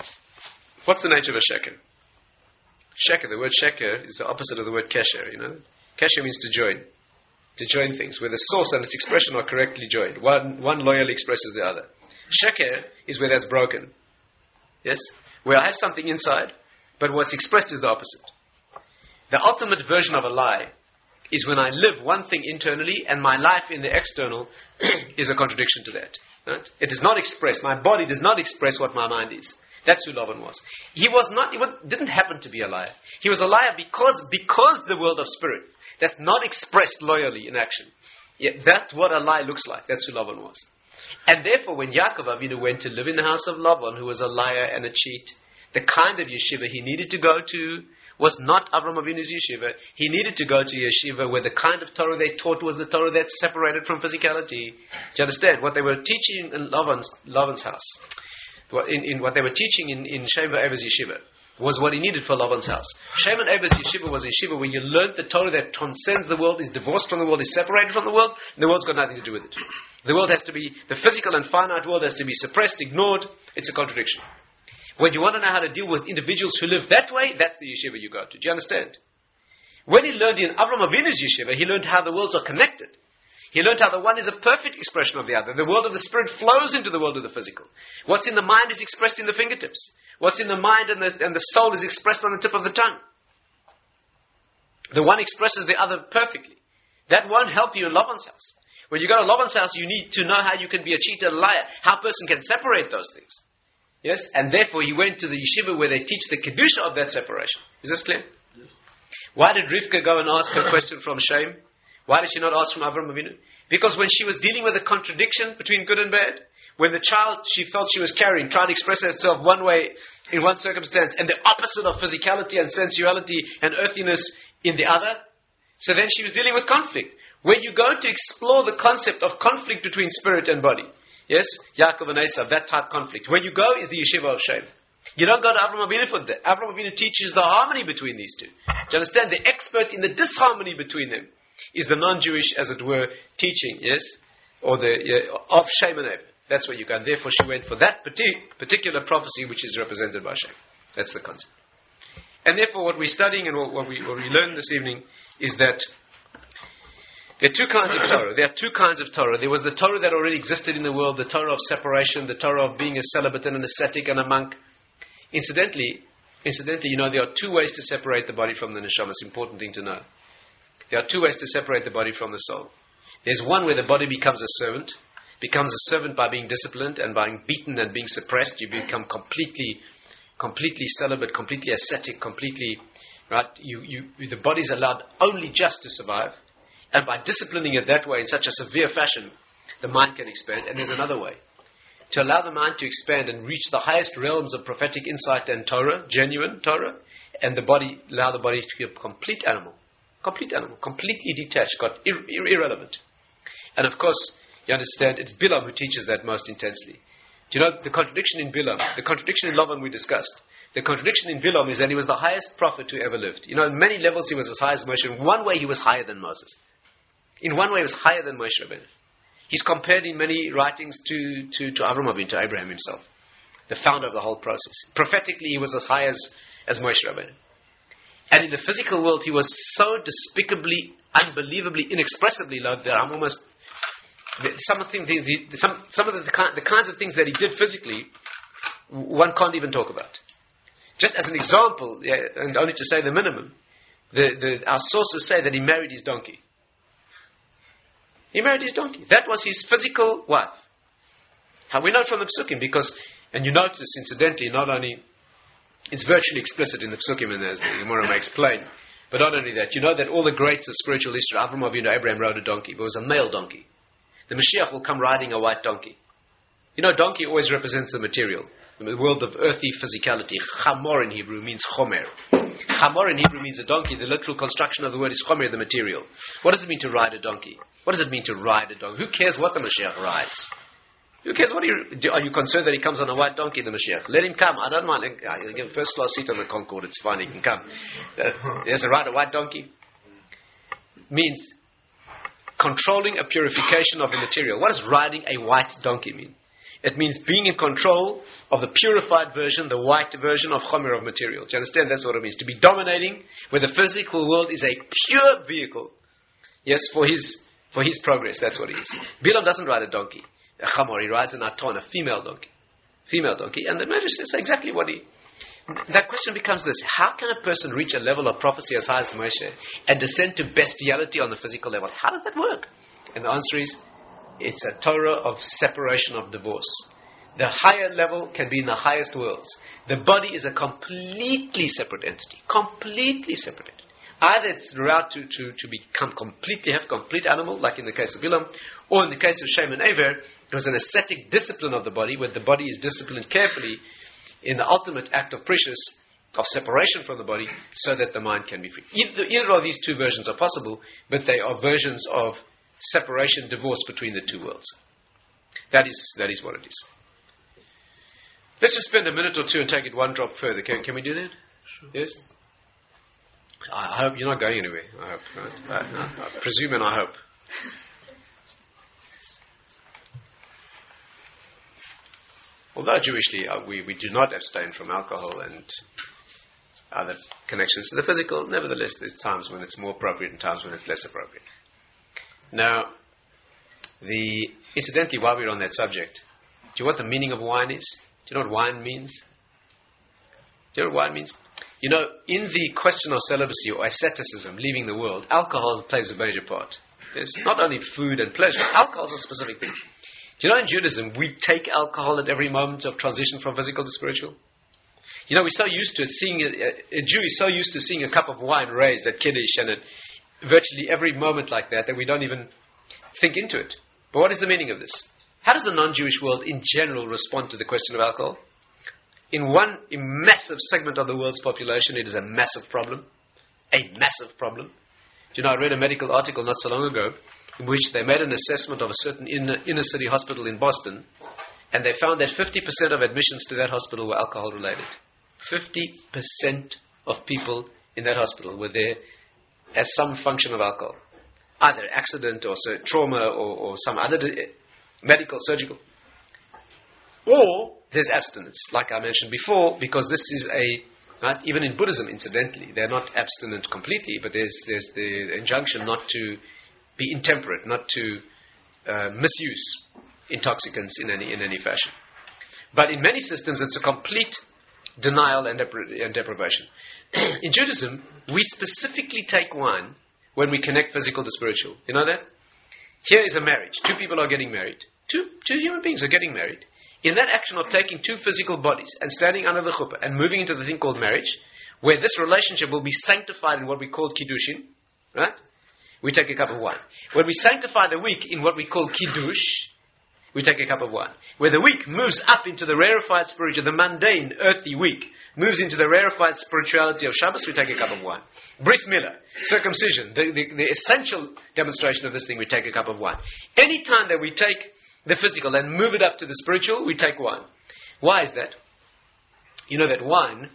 Speaker 1: what's the nature of a sheker? Sheker, the word sheker is the opposite of the word kesher, you know. Kesher means to join. To join things, where the source and its expression are correctly joined. One, one loyally expresses the other. Sheker is where that's broken. Yes? Where I have something inside, but what's expressed is the opposite. The ultimate version of a lie is when I live one thing internally and my life in the external is a contradiction to that. Right? It is not expressed. My body does not express what my mind is. That's who Lavan was. He was not, he didn't happen to be a liar. He was a liar because, because the world of spirit, that's not expressed loyally in action. Yet that's what a lie looks like. That's who Lavan was. And therefore, when Yaakov Avinu went to live in the house of Lavan, who was a liar and a cheat, the kind of yeshiva he needed to go to was not Avram Avinu's yeshiva. He needed to go to yeshiva where the kind of Torah they taught was the Torah that's separated from physicality. Do you understand? What they were teaching in Lavan's, Lavan's house, in, in what they were teaching in, in Shem Va'eva's yeshiva, was what he needed for Laban's house. Shem and Eber's yeshiva was a yeshiva where you learned the Torah that transcends the world, is divorced from the world, is separated from the world, and the world's got nothing to do with it. The world has to be, the physical and finite world has to be suppressed, ignored. It's a contradiction. When you want to know how to deal with individuals who live that way, that's the yeshiva you go to. Do you understand? When he learned in Avram Avinu's yeshiva, he learned how the worlds are connected. He learned how the one is a perfect expression of the other. The world of the spirit flows into the world of the physical. What's in the mind is expressed in the fingertips. What's in the mind and the, and the soul is expressed on the tip of the tongue. The one expresses the other perfectly. That won't help you in Laban's house. When you go to Laban's house, you need to know how you can be a cheater and a liar. How a person can separate those things. Yes? And therefore he went to the yeshiva where they teach the kedusha of that separation. Is this clear? Yes. Why did Rivka go and ask her question from Shem? Why did she not ask from Avram Avinu? Because when she was dealing with a contradiction between good and bad, when the child she felt she was carrying tried to express herself one way in one circumstance and the opposite of physicality and sensuality and earthiness in the other, so then she was dealing with conflict. When you go to explore the concept of conflict between spirit and body, yes, Yaakov and Esav, that type of conflict, where you go is the yeshiva of Shem. You don't go to Avram Avinu for that. Avram Avinu teaches the harmony between these two. Do you understand? The expert in the disharmony between them is the non-Jewish, as it were, teaching, yes, or the uh, of Shem and Eber. That's where you go. And therefore, she went for that partic- particular prophecy, which is represented by Shem. That's the concept. And therefore, what we're studying and what, what we what we learn this evening is that there are two kinds of Torah. There are two kinds of Torah. There was the Torah that already existed in the world, the Torah of separation, the Torah of being a celibate and an ascetic and a monk. Incidentally, incidentally, you know, there are two ways to separate the body from the neshama. It's an important thing to know. There are two ways to separate the body from the soul. There's one where the body becomes a servant, becomes a servant by being disciplined and by being beaten and being suppressed. You become completely, completely celibate, completely ascetic, completely, right? You, you, the body's allowed only just to survive. And by disciplining it that way in such a severe fashion, the mind can expand. And there's another way. To allow the mind to expand and reach the highest realms of prophetic insight and Torah, genuine Torah, and the body, allow the body to be a complete animal. Complete animal, completely detached, got ir- ir- irrelevant. And of course, you understand, it's Bilam who teaches that most intensely. Do you know the contradiction in Bilam? The contradiction in Lavan we discussed. The contradiction in Bilam is that he was the highest prophet who ever lived. You know, in many levels he was as high as Moshe. In one way he was higher than Moses. In one way he was higher than Moshe Rabbeinu. He's compared in many writings to, to, to Avram Avinu, to Abraham himself, the founder of the whole process. Prophetically he was as high as, as Moshe Rabbeinu. And in the physical world, he was so despicably, unbelievably, inexpressibly low that I'm almost... Some of, the things he, some, some of the, the kinds of things that he did physically, one can't even talk about. Just as an example, yeah, and only to say the minimum, the, the, our sources say that he married his donkey. He married his donkey. That was his physical wife. How we know it from the Psukim, because, and you notice, incidentally, not only... It's virtually explicit in the Psukim, and as the Gemara may explain. But not only that, you know that all the greats of spiritual history, Avram Avinu, Abraham rode a donkey. It was a male donkey. The Mashiach will come riding a white donkey. You know, donkey always represents the material, the world of earthy physicality. Chamor in Hebrew means chomer. Chamor in Hebrew means a donkey. The literal construction of the word is chomer, the material. What does it mean to ride a donkey? What does it mean to ride a donkey? Who cares what the Mashiach rides? Who cares what you... Are you concerned that he comes on a white donkey, the Mashiach? Let him come. I don't mind. I'll give him a first class seat on the Concorde. It's fine. He can come. Uh, he has to ride a white donkey. Means controlling a purification of the material. What does riding a white donkey mean? It means being in control of the purified version, the white version of chomer, of material. Do you understand? That's what it means. To be dominating where the physical world is a pure vehicle. Yes, for his for his progress. That's what it is. Bilam doesn't ride a donkey. A chamor, he rides an aton, a female donkey. Female donkey. And the Medrash says exactly what he... That question becomes this. How can a person reach a level of prophecy as high as Moshe and descend to bestiality on the physical level? How does that work? And the answer is, it's a Torah of separation, of divorce. The higher level can be in the highest worlds. The body is a completely separate entity. Completely separate entity. Either it's allowed to, to, to become completely, have complete animal, like in the case of Bilam, or in the case of Shem and Ever, it was an ascetic discipline of the body, where the body is disciplined carefully in the ultimate act of precious, of separation from the body, so that the mind can be free. Either, either of these two versions are possible, but they are versions of separation, divorce between the two worlds. That is, that is what it is. Let's just spend a minute or two and take it one drop further. Can, can we do that?
Speaker 2: Sure.
Speaker 1: Yes? I hope you're not going anywhere. I hope. Right? I, no, I presume and I hope. Although Jewishly, uh, we, we do not abstain from alcohol and other connections to the physical, nevertheless, there's times when it's more appropriate and times when it's less appropriate. Now, the incidentally, while we're on that subject, do you know what the meaning of wine is? Do you know what wine means? Do you know what wine means? You know, in the question of celibacy or asceticism, leaving the world, alcohol plays a major part. It's not only food and pleasure, alcohol is a specific thing. Do you know in Judaism, we take alcohol at every moment of transition from physical to spiritual? You know, we're so used to it, seeing, a, a Jew is so used to seeing a cup of wine raised at Kiddush and at virtually every moment like that, that we don't even think into it. But what is the meaning of this? How does the non-Jewish world in general respond to the question of alcohol? In one in massive segment of the world's population, it is a massive problem. A massive problem. Do you know, I read a medical article not so long ago in which they made an assessment of a certain inner, inner city hospital in Boston, and they found that fifty percent of admissions to that hospital were alcohol related. fifty percent of people in that hospital were there as some function of alcohol. Either accident or so, trauma or, or some other de- medical, surgical. Or there's abstinence, like I mentioned before, because this is a, right, even in Buddhism, incidentally, they're not abstinent completely, but there's, there's the injunction not to be intemperate, not to uh, misuse intoxicants in any in any fashion. But in many systems, it's a complete denial and, depri- and deprivation. In Judaism, we specifically take wine when we connect physical to spiritual. You know that? Here is a marriage. Two people are getting married. Two, two human beings are getting married. In that action of taking two physical bodies and standing under the chuppah and moving into the thing called marriage, where this relationship will be sanctified in what we call kiddushin, right? We take a cup of wine. When we sanctify the week in what we call kiddush, we take a cup of wine. Where the week moves up into the rarefied spiritual, the mundane, earthy week, moves into the rarefied spirituality of Shabbos, we take a cup of wine. Bris Milah, circumcision, the, the, the essential demonstration of this thing, we take a cup of wine. Any time that we take the physical and move it up to the spiritual, we take wine. Why is that? You know that wine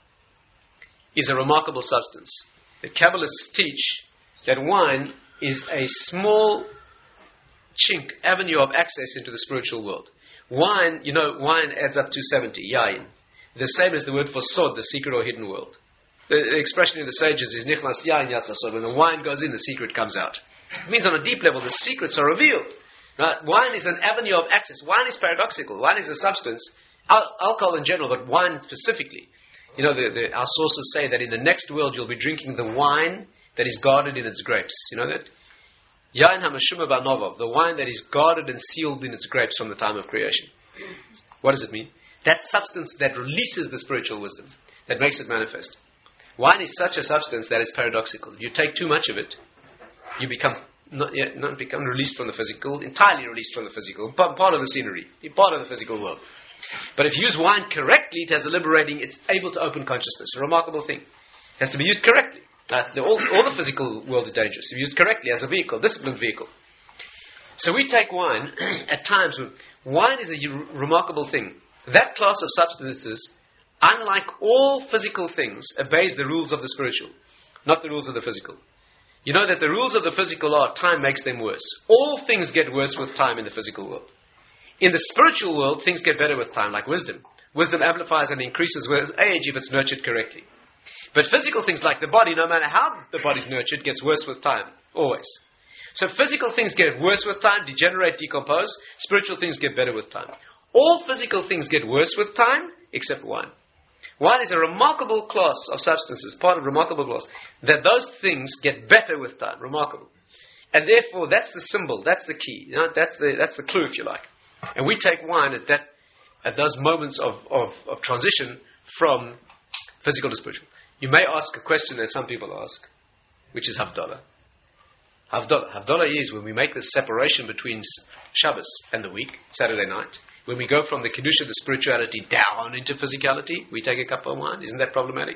Speaker 1: is a remarkable substance. The Kabbalists teach that wine is a small chink, avenue of access into the spiritual world. Wine, you know, wine adds up to seventy, yayin. The same as the word for sod, the secret or hidden world. The, the expression in the sages is nichnas yayin yatsa sod. When the wine goes in, the secret comes out. It means on a deep level, the secrets are revealed. Right? Wine is an avenue of access. Wine is paradoxical. Wine is a substance, al- alcohol in general, but wine specifically. You know, the, the, our sources say that in the next world you'll be drinking the wine that is guarded in its grapes. You know that? Yain hamashuma ba'novov, the wine that is guarded and sealed in its grapes from the time of creation. What does it mean? That substance that releases the spiritual wisdom, that makes it manifest. Wine is such a substance that it's paradoxical. You take too much of it, you become not yet not become released from the physical, entirely released from the physical, part of the scenery, part of the physical world. But if you use wine correctly, it has a liberating, it's able to open consciousness. A remarkable thing. It has to be used correctly. Uh, the, all, all the physical world is dangerous. If used correctly as a vehicle, disciplined vehicle. So we take wine at times when wine is a u- remarkable thing. That class of substances, unlike all physical things, obeys the rules of the spiritual, not the rules of the physical. You know that the rules of the physical are time makes them worse. All things get worse with time in the physical world. In the spiritual world, things get better with time, like wisdom. Wisdom amplifies and increases with age if it's nurtured correctly. But physical things like the body, no matter how the body's nurtured, gets worse with time, always. So physical things get worse with time, degenerate, decompose. Spiritual things get better with time. All physical things get worse with time, except wine. Wine is a remarkable class of substances, part of a remarkable class, that those things get better with time. Remarkable. And therefore, that's the symbol, that's the key, you know, that's the that's the clue, if you like. And we take wine at that, at those moments of, of, of transition from physical to spiritual. You may ask a question that some people ask, which is Havdalah. Havdalah. Havdalah is when we make the separation between Shabbos and the week, Saturday night. When we go from the Kedusha, the spirituality, down into physicality, we take a cup of wine. Isn't that problematic?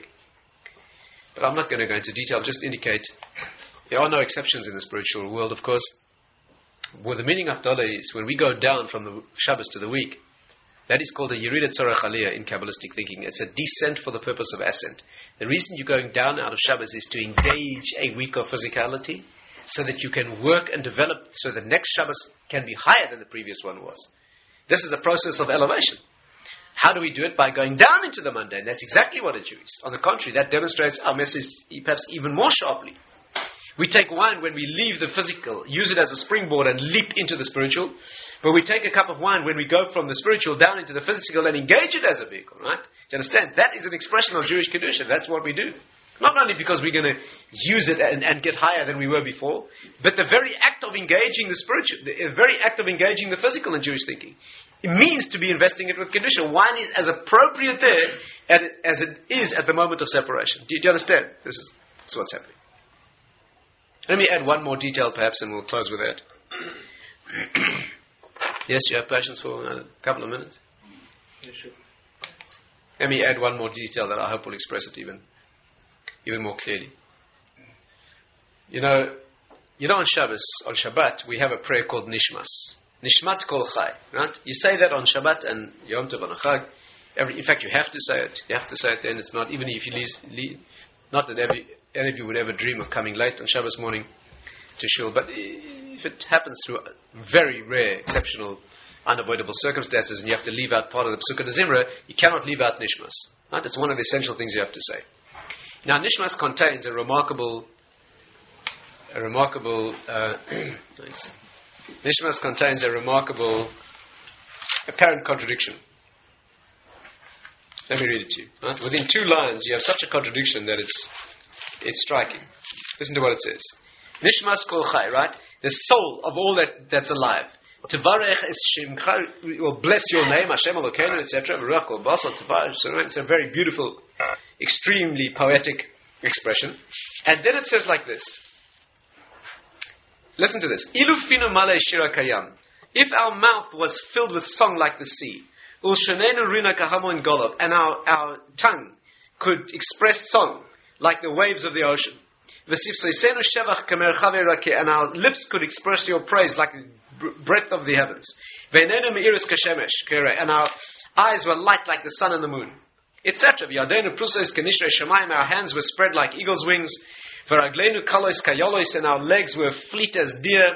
Speaker 1: But I'm not going to go into detail. I'll just indicate there are no exceptions in the spiritual world, of course. Well, the meaning of Havdalah is when we go down from the Shabbos to the week, That is called a Yeridat Tzorach Aliyah in Kabbalistic thinking. It's a descent for the purpose of ascent. The reason you're going down out of Shabbos is to engage a week of physicality so that you can work and develop so the next Shabbos can be higher than the previous one was. This is a process of elevation. How do we do it? By going down into the mundane. That's exactly what a Jew is. On the contrary, that demonstrates our message perhaps even more sharply. We take wine when we leave the physical, use it as a springboard and leap into the spiritual. But we take a cup of wine when we go from the spiritual down into the physical and engage it as a vehicle, right? Do you understand? That is an expression of Jewish Kedusha. That's what we do. Not only because we're going to use it and, and get higher than we were before, but the very act of engaging the spiritual, the very act of engaging the physical in Jewish thinking, it means to be investing it with Kedusha. Wine is as appropriate there as it is at the moment of separation. Do you, do you understand? This is, this is what's happening. Let me add one more detail perhaps and we'll close with that. Yes, you have patience for a couple of minutes?
Speaker 2: Yeah, sure.
Speaker 1: Let me add one more detail that I hope will express it even, even more clearly. You know, you know on Shabbos, on Shabbat, we have a prayer called Nishmas. Nishmat Kol Chai, right? You say that on Shabbat and Yom Tov on Chag. Every, in fact, you have to say it. You have to say it then. It's not, even if you leave, leave not that every, any of you would ever dream of coming late on Shabbos morning to shul, but if it happens through very rare, exceptional, unavoidable circumstances and you have to leave out part of the Pesukah Zimra, you cannot leave out Nishmas. Right? It's one of the essential things you have to say. Now, Nishmas contains a remarkable, a remarkable, uh, nice. Nishmas contains a remarkable, apparent contradiction. Let me read it to you. Right? Within two lines, you have such a contradiction that it's it's striking. Listen to what it says. Nishmas kol chai, right? The soul of all that, that's alive. Tevarech es shemcha, will bless your name, Hashem Elokeinu, et cetera. V'ruach kol basar tevarech. It's a very beautiful, extremely poetic expression. And then it says like this. Listen to this. Ilu finu malei shira kayam. If our mouth was filled with song like the sea, ulshanenu rina kahamo in golov, and our, our tongue could express song like the waves of the ocean, and our lips could express your praise like the breadth of the heavens, and our eyes were light like the sun and the moon, et cetera. Our hands were spread like eagle's wings, and our legs were fleet as deer.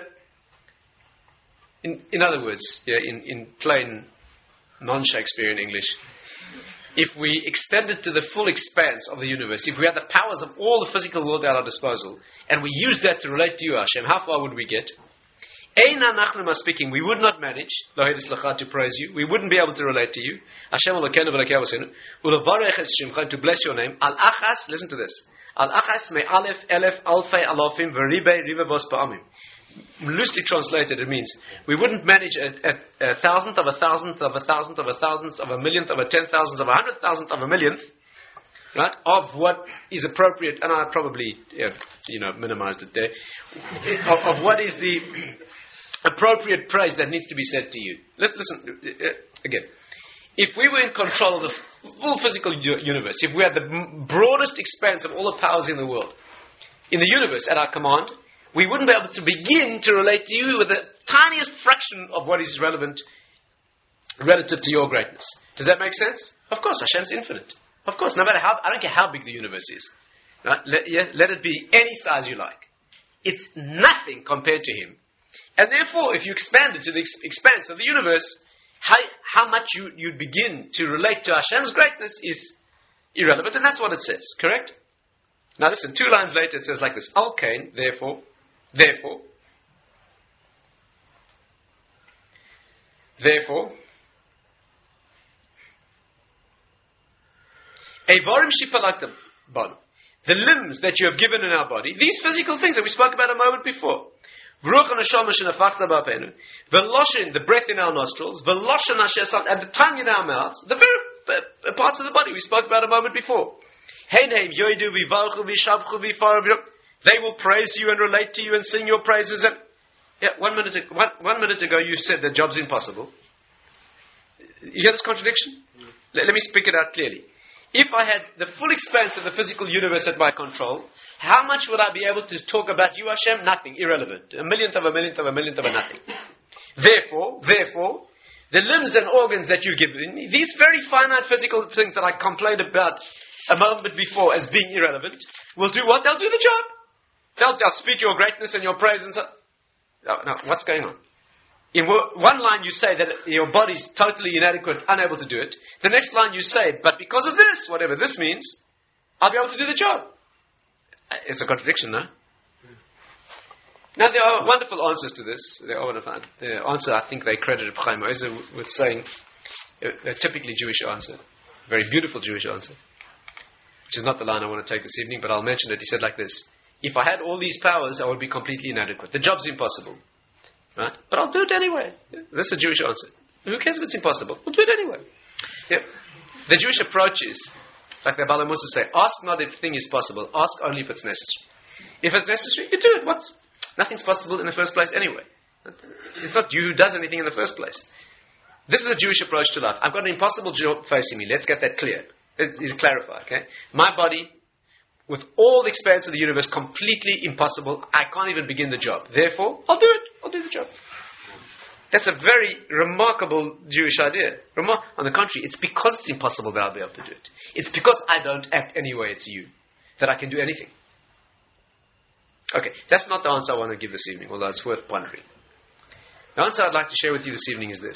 Speaker 1: In, in other words, yeah, in, in plain non-Shakespearean English, if we extended to the full expanse of the universe, if we had the powers of all the physical world at our disposal, and we used that to relate to you, Hashem, how far would we get? Eina nachnuma speaking, we would not manage, Lohedis Lacha, to praise you. We wouldn't be able to relate to you. Hashem Elokeinu v'Elokei Avosenu, ulevarech es shimcha, to bless your name. Al achas, listen to this. Al achas me alef elef alfei alofim v'ribei rivavos ba'amim. Loosely translated, it means we wouldn't manage a, a, a thousandth of a thousandth of a thousandth of a thousandth of a millionth of a ten thousandth of a hundred thousandth of a millionth, right, of what is appropriate, and I probably, yeah, you know, minimized it there, of, of what is the appropriate praise that needs to be said to you. Let's listen uh, again. If we were in control of the full physical u- universe, if we had the m- broadest expanse of all the powers in the world, in the universe at our command, we wouldn't be able to begin to relate to you with the tiniest fraction of what is relevant relative to your greatness. Does that make sense? Of course, Hashem's infinite. Of course, no matter how, I don't care how big the universe is. Right? Let, yeah, let it be any size you like. It's nothing compared to Him. And therefore, if you expand it to the ex- expanse of the universe, how, how much you, you'd begin to relate to Hashem's greatness is irrelevant, and that's what it says, correct? Now listen, two lines later it says like this, Al Kain, therefore, Therefore, therefore, Evarim shipalaktam banu, the limbs that you have given in our body, these physical things that we spoke about a moment before, v'ruach neshama shenafachta b'apenu, v'loshin, the breath in our nostrils, v'loshin asher, and the tongue in our mouths, the very uh, parts of the body we spoke about a moment before. Heineim yoidu v'varchu v'shabchu v'faru. They will praise you and relate to you and sing your praises. And yeah, one minute, one, one minute ago you said the job's impossible. You hear this contradiction? Mm. Let, let me speak it out clearly. If I had the full expanse of the physical universe at my control, how much would I be able to talk about you, Hashem? Nothing, irrelevant. A millionth of a millionth of a millionth of a nothing. Therefore, therefore, The limbs and organs that you give, these very finite physical things that I complained about a moment before as being irrelevant, will do what? They'll do the job. They'll, they'll speak your greatness and your praise and so. No, no, what's going on? In one line you say that your body's totally inadequate, unable to do it. The next line you say, but because of this, whatever this means, I'll be able to do the job. It's a contradiction, no? Now there are wonderful answers to this. There are wonderful. The answer I think they credited Chaim Ozer with saying a, a typically Jewish answer, a very beautiful Jewish answer, which is not the line I want to take this evening, but I'll mention it. He said like this: if I had all these powers, I would be completely inadequate. The job's impossible. Right? But I'll do it anyway. Yeah. This is a Jewish answer. Who cares if it's impossible? We'll do it anyway. Yeah. The Jewish approach is, like the Bala Musa say, ask not if a thing is possible, ask only if it's necessary. If it's necessary, you do it. What's Nothing's possible in the first place anyway. It's not you who does anything in the first place. This is a Jewish approach to life. I've got an impossible job facing me. Let's get that clear. Let's clarify, okay? My body, with all the expanse of the universe, completely impossible. I can't even begin the job. Therefore, I'll do it. I'll do the job. That's a very remarkable Jewish idea. Remar- On the contrary, it's because it's impossible that I'll be able to do it. It's because I don't act anyway, it's you, that I can do anything. Okay, that's not the answer I want to give this evening, although it's worth pondering. The answer I'd like to share with you this evening is this.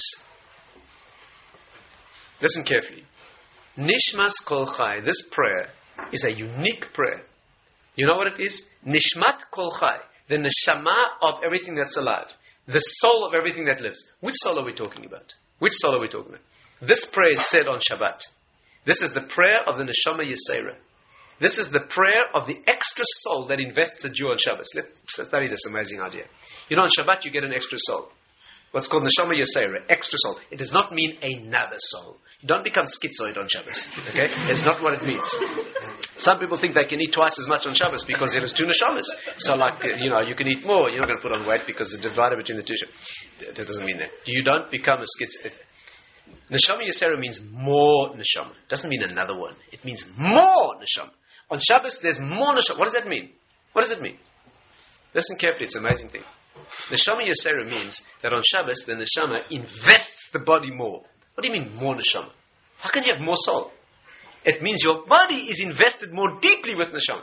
Speaker 1: Listen carefully. Nishmas Kol Chai, this prayer, is a unique prayer. You know what it is? Nishmat Kol Chai, the neshama of everything that's alive, the soul of everything that lives. Which soul are we talking about? Which soul are we talking about? This prayer is said on Shabbat. This is the prayer of the Neshama Yesera. This is the prayer of the extra soul that invests a Jew on Shabbos. Let's study this amazing idea. You know, on Shabbat you get an extra soul. What's called Neshama Yesera, extra soul. It does not mean another soul. You don't become schizoid on Shabbos. Okay? It's not what it means. Some people think they can eat twice as much on Shabbos because there is two Neshamas. So like, you know, you can eat more. You're not going to put on weight because it's divided between the two. That doesn't mean that. You don't become a schizoid. Neshama Yesera means more Neshama. It doesn't mean another one. It means more Neshama. On Shabbos, there's more Neshama. What does that mean? What does it mean? Listen carefully. It's an amazing thing. Neshama Yesera means that on Shabbos, the Neshama invests the body more. What do you mean, more Neshama? How can you have more soul? It means your body is invested more deeply with Neshama.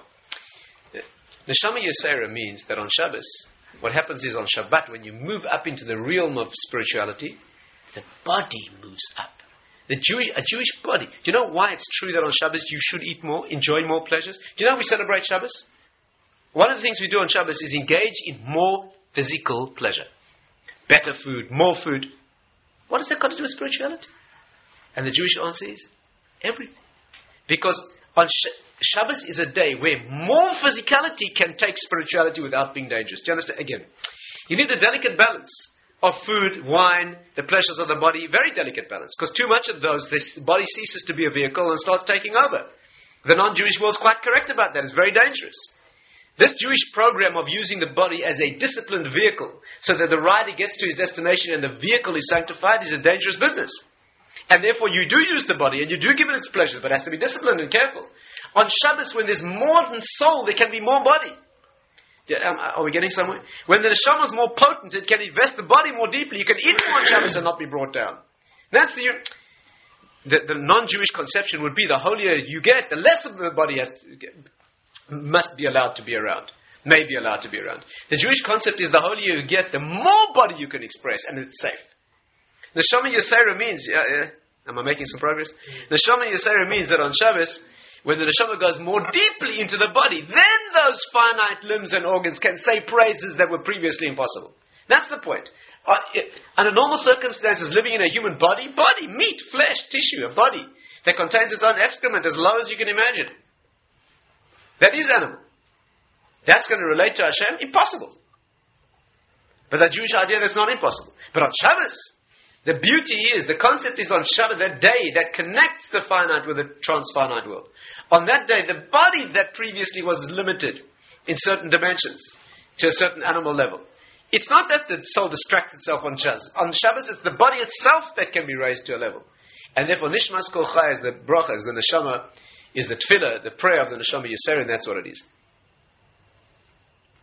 Speaker 1: Neshama Yesera means that on Shabbos, what happens is on Shabbat, when you move up into the realm of spirituality, the body moves up. The Jewish, a Jewish body. Do you know why it's true that on Shabbos you should eat more, enjoy more pleasures? Do you know how we celebrate Shabbos? One of the things we do on Shabbos is engage in more physical pleasure. Better food, more food. What has that got to do with spirituality? And the Jewish answer is everything. Because on Sh- Shabbos is a day where more physicality can take spirituality without being dangerous. Do you understand? Again, you need a delicate balance of food, wine, the pleasures of the body. Very delicate balance. Because too much of those, this body ceases to be a vehicle and starts taking over. The non-Jewish world's quite correct about that. It's very dangerous. This Jewish program of using the body as a disciplined vehicle so that the rider gets to his destination and the vehicle is sanctified is a dangerous business. And therefore you do use the body and you do give it its pleasures, but it has to be disciplined and careful. On Shabbos, when there's more than soul, there can be more body. Are we getting somewhere? When the neshama is more potent, it can invest the body more deeply. You can eat more on Shabbos and not be brought down. That's the... The, the non-Jewish conception would be the holier you get, the less of the body has to get, must be allowed to be around. May be allowed to be around. The Jewish concept is the holier you get, the more body you can express, and it's safe. Neshama Yesera means, uh, uh, am I making some progress? Neshama Yesera means that on Shabbos, when the neshama goes more deeply into the body, then those finite limbs and organs can say praises that were previously impossible. That's the point. Uh, it, under normal circumstances, living in a human body, body, meat, flesh, tissue, a body that contains its own excrement as low as you can imagine. That is animal. That's going to relate to Hashem? Impossible. But that Jewish idea, that's not impossible. But on Shabbos, the beauty is, the concept is on Shabbat, that day that connects the finite with the transfinite world. On that day, the body that previously was limited in certain dimensions to a certain animal level. It's not that the soul distracts itself on Shabbos. On Shabbos, it's the body itself that can be raised to a level. And therefore, Nishmas Kol Chai is the bracha, is the neshama, is the tefillah, the prayer of the neshama Yesera, and that's what it is.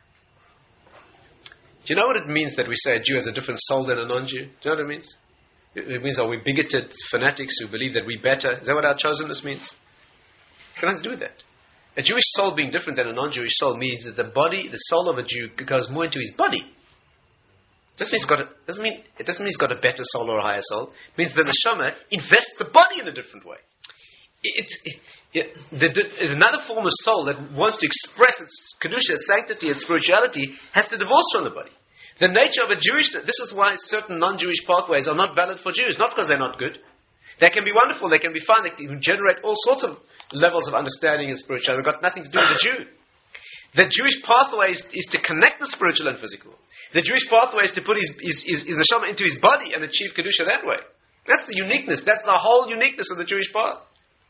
Speaker 1: Do you know what it means that we say a Jew has a different soul than a non-Jew? Do you know what it means? It means, are we bigoted fanatics who believe that we're better? Is that what our chosenness means? It's got nothing to do with that. A Jewish soul being different than a non-Jewish soul means that the body, the soul of a Jew goes more into his body. It doesn't mean, he's got a, doesn't mean, it doesn't mean he's got a better soul or a higher soul. It means the neshama invests the body in a different way. It's it, it, the, the, another form of soul that wants to express its kedusha, its sanctity, its spirituality, has to divorce from the body. The nature of a Jewish, this is why certain non-Jewish pathways are not valid for Jews, not because they're not good. They can be wonderful, they can be fun, they can generate all sorts of levels of understanding and spirituality. They've got nothing to do with the Jew. The Jewish pathway is, is to connect the spiritual and physical. The Jewish pathway is to put his, his, his, his neshama into his body and achieve kedusha that way. That's the uniqueness, that's the whole uniqueness of the Jewish path.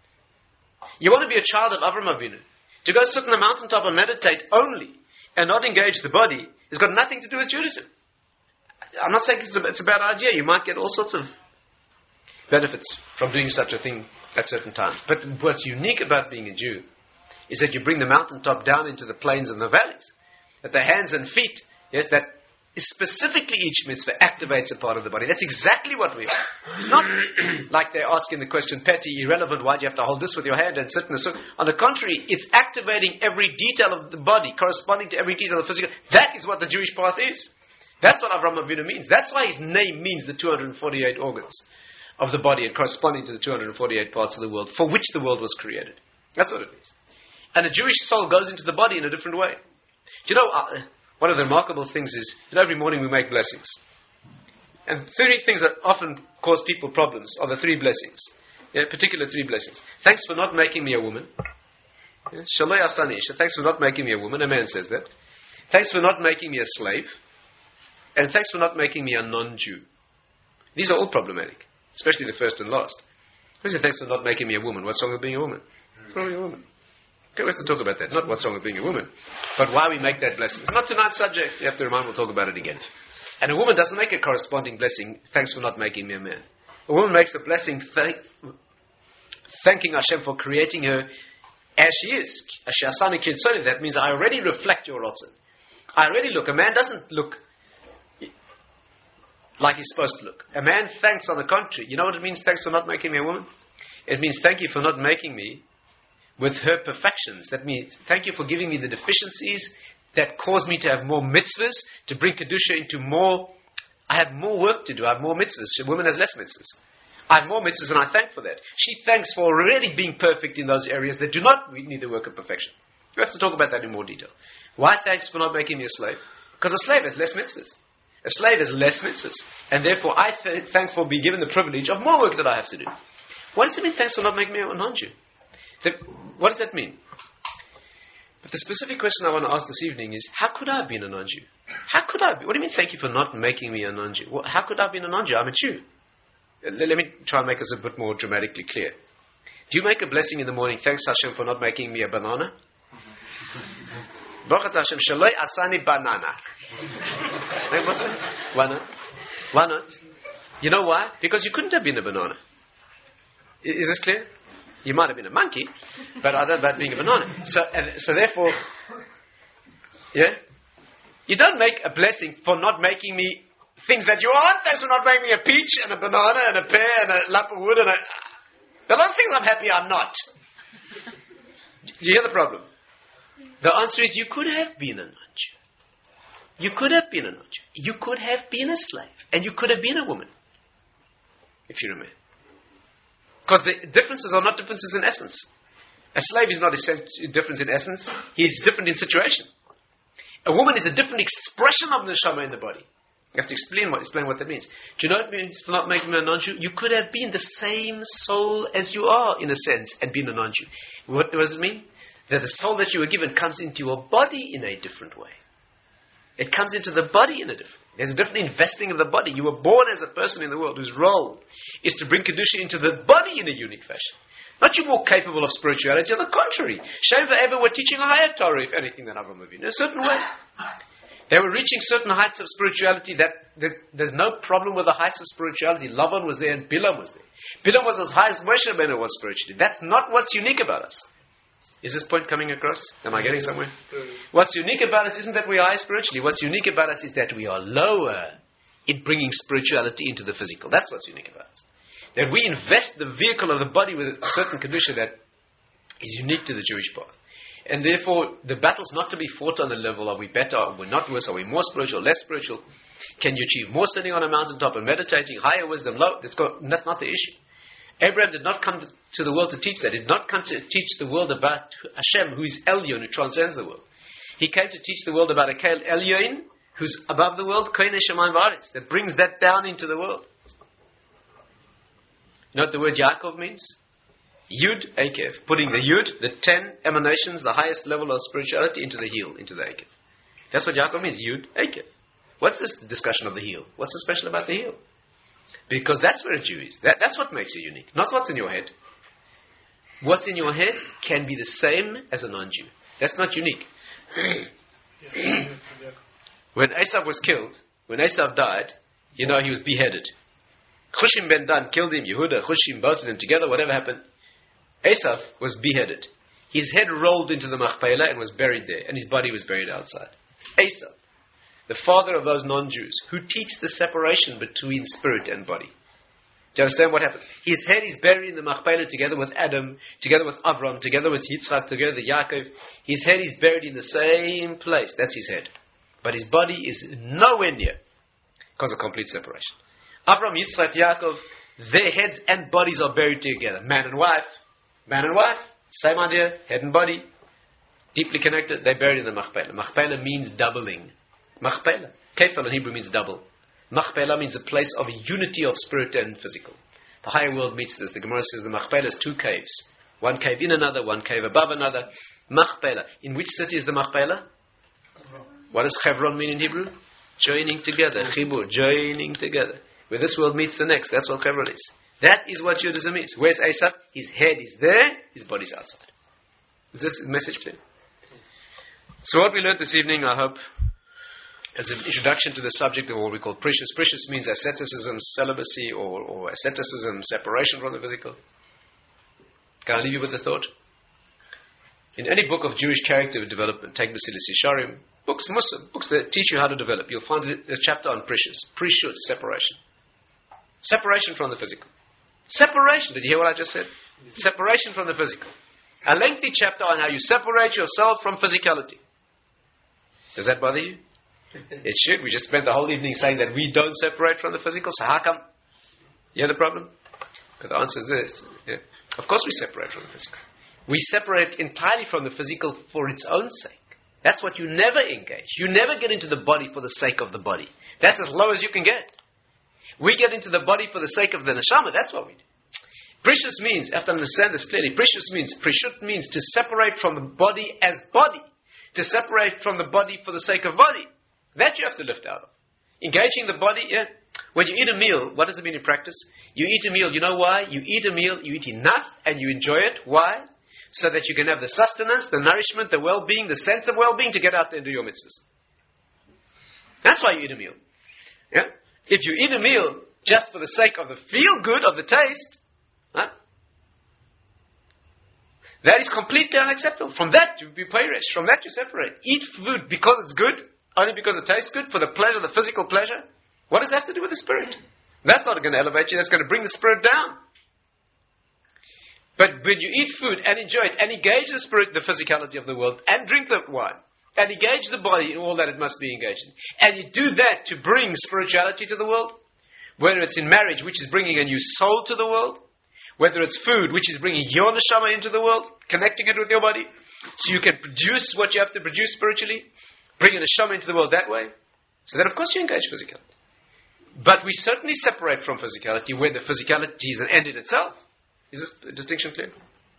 Speaker 1: You want to be a child of Avram Avinu. To go sit on a mountaintop and meditate only and not engage the body has got nothing to do with Judaism. I'm not saying it's a, it's a bad idea. You might get all sorts of benefits from doing such a thing at certain times. But what's unique about being a Jew is that you bring the mountaintop down into the plains and the valleys. That the hands and feet, yes, that is specifically each mitzvah activates a part of the body. That's exactly what we are. It's not like they're asking the question, petty, irrelevant, why do you have to hold this with your hand and sit in the sun? On the contrary, it's activating every detail of the body, corresponding to every detail of the physical. That is what the Jewish path is. That's what Avraham Avinu means. That's why his name means the two hundred forty-eight organs of the body and corresponding to the two hundred forty-eight parts of the world for which the world was created. That's what it means. And a Jewish soul goes into the body in a different way. Do you know, uh, one of the remarkable things is, you know, every morning we make blessings. And three things that often cause people problems are the three blessings. Yeah, particular three blessings. Thanks for not making me a woman. Shaloi asani isha. Thanks for not making me a woman. A man says that. Thanks for not making me a slave. And thanks for not making me a non-Jew. These are all problematic. Especially the first and last. Who says thanks for not making me a woman? What's wrong with being a woman? What's wrong with being a woman? Okay, we have to talk about that. Not what's wrong with being a woman, but why we make that blessing. It's not tonight's subject. You have to remind, we'll talk about it again. And a woman doesn't make a corresponding blessing, thanks for not making me a man. A woman makes a blessing th- thanking Hashem for creating her as she is. That means I already reflect your rotzen. I already look. A man doesn't look like he's supposed to look. A man thanks on the contrary. You know what it means, thanks for not making me a woman? It means thank you for not making me with her perfections. That means, thank you for giving me the deficiencies that cause me to have more mitzvahs, to bring Kedusha into more. I have more work to do. I have more mitzvahs. A woman has less mitzvahs. I have more mitzvahs and I thank for that. She thanks for already being perfect in those areas that do not need the work of perfection. We have to talk about that in more detail. Why thanks for not making me a slave? Because a slave has less mitzvahs. A slave has less mitzvahs. And therefore I th- thank for being given the privilege of more work that I have to do. What does it mean, thanks for not making me a non-Jew? The, what does that mean? But the specific question I want to ask this evening is, how could I have been a non-Jew? How could I be? What do you mean, thank you for not making me a non-Jew? Well, how could I have been a non-Jew? I'm a Jew. Let, let me try and make this a bit more dramatically clear. Do you make a blessing in the morning, thanks Hashem for not making me a banana? Baruch Hashem, shaloi asani banana. Why not? Why not? You know why? Because you couldn't have been a banana. Is this clear? You might have been a monkey, but I don't know about being a banana. So, and, so therefore, yeah, you don't make a blessing for not making me things that you aren't. Thanks for not making me a peach and a banana and a pear and a lump of wood and a. There are a lot of things I'm happy I'm not. Do you hear the problem? The answer is you could have been a non-Jew. You could have been a non-Jew. You could have been a slave, and you could have been a woman, if you're a man. Because the differences are not differences in essence. A slave is not a difference in essence. He is different in situation. A woman is a different expression of the neshama in the body. You have to explain what, explain what that means. Do you know what it means for not making me a non-Jew? You could have been the same soul as you are, in a sense, and been a non-Jew. What, what does it mean? That the soul that you were given comes into your body in a different way. It comes into the body in a different way. There's a different investing of the body. You were born as a person in the world whose role is to bring Kedusha into the body in a unique fashion. Not you more capable of spirituality, on the contrary. Shem V'Ever were teaching a higher Torah, if anything, than Avraham Avinu, in a certain way. They were reaching certain heights of spirituality that there's no problem with the heights of spirituality. Lavan was there and Bilam was there. Bilam was as high as Moshe Rabbeinu was spiritually. That's not what's unique about us. Is this point coming across? Am I getting somewhere? What's unique about us isn't that we are high spiritually. What's unique about us is that we are lower in bringing spirituality into the physical. That's what's unique about it. That we invest the vehicle of the body with a certain condition that is unique to the Jewish path. And therefore, the battle's not to be fought on the level, are we better, are we not worse, are we more spiritual, less spiritual? Can you achieve more sitting on a mountaintop and meditating, higher wisdom, low? That's, got, that's not the issue. Abraham did not come to, to the world to teach that. He did not come to teach the world about Hashem, who is Elyon, who transcends the world. He came to teach the world about a Kael Elyon, who's above the world, Koine Shemayim V'Aretz, that brings that down into the world. You know what the word Yaakov means? Yud Akev. Putting the Yud, the ten emanations, the highest level of spirituality, into the heel, into the Akev. That's what Yaakov means, Yud Akev. What's this discussion of the heel? What's so special about the heel? Because that's where a Jew is. That, that's what makes you unique. Not what's in your head. What's in your head can be the same as a non-Jew. That's not unique. When Esav was killed, when Esav died, you know, he was beheaded. Chushim ben Dan killed him, Yehuda, Chushim, both of them together, whatever happened. Esav was beheaded. His head rolled into the Machpelah and was buried there, and his body was buried outside. Esav, the father of those non-Jews, who teach the separation between spirit and body. Do you understand what happens? His head is buried in the Machpelah together with Adam, together with Avram, together with Yitzchak, together with Yaakov. His head is buried in the same place. That's his head. But his body is nowhere near, because of complete separation. Avram, Yitzchak, Yaakov, their heads and bodies are buried together. Man and wife. Man and wife. Same idea. Head and body. Deeply connected. They're buried in the Machpelah. Machpelah means doubling. Machpelah. Kefal in Hebrew means double. Machpelah means a place of unity of spirit and physical. The higher world meets this. The Gemara says the Machpelah is two caves. One cave in another, one cave above another. Machpelah. In which city is the Machpelah? What does Chevron mean in Hebrew? Joining together. Chibur. Joining together. Where this world meets the next. That's what Chevron is. That is what Judaism is. Where's Esav? His head is there, his body's outside. Is this message clear? So what we learned this evening, I hope, as an introduction to the subject of what we call precious. Precious means asceticism, celibacy, or, or asceticism, separation from the physical. Can I leave you with a thought? In any book of Jewish character development, take Basilis Yesharim, books, Muslim, books that teach you how to develop, you'll find a chapter on precious. Prishut, separation. Separation from the physical. Separation, did you hear what I just said? Separation from the physical. A lengthy chapter on how you separate yourself from physicality. Does that bother you? It should. We just spent the whole evening saying that we don't separate from the physical, so how come? You hear the problem? But the answer is this. Yeah. Of course we separate from the physical. We separate entirely from the physical for its own sake. That's what you never engage. You never get into the body for the sake of the body. That's as low as you can get. We get into the body for the sake of the neshama. That's what we do. Precious means, you have to understand this clearly, precious means, preshut means to separate from the body as body. To separate from the body for the sake of body. That you have to lift out of. Engaging the body, yeah. When you eat a meal, what does it mean in practice? You eat a meal, you know why? You eat a meal, you eat enough, and you enjoy it. Why? So that you can have the sustenance, the nourishment, the well-being, the sense of well-being to get out there and do your mitzvahs. That's why you eat a meal. Yeah? If you eat a meal just for the sake of the feel-good, of the taste, huh? That is completely unacceptable. From that you be perished. From that you separate. Eat food because it's good, only because it tastes good, for the pleasure, the physical pleasure. What does that have to do with the spirit? That's not going to elevate you, that's going to bring the spirit down. But when you eat food and enjoy it, and engage the spirit, the physicality of the world, and drink the wine, and engage the body in all that it must be engaged in, and you do that to bring spirituality to the world, whether it's in marriage, which is bringing a new soul to the world, whether it's food, which is bringing your neshama into the world, connecting it with your body, so you can produce what you have to produce spiritually, bring a neshama into the world that way, so then of course you engage physicality. But we certainly separate from physicality where the physicality is an end in itself. Is this distinction clear?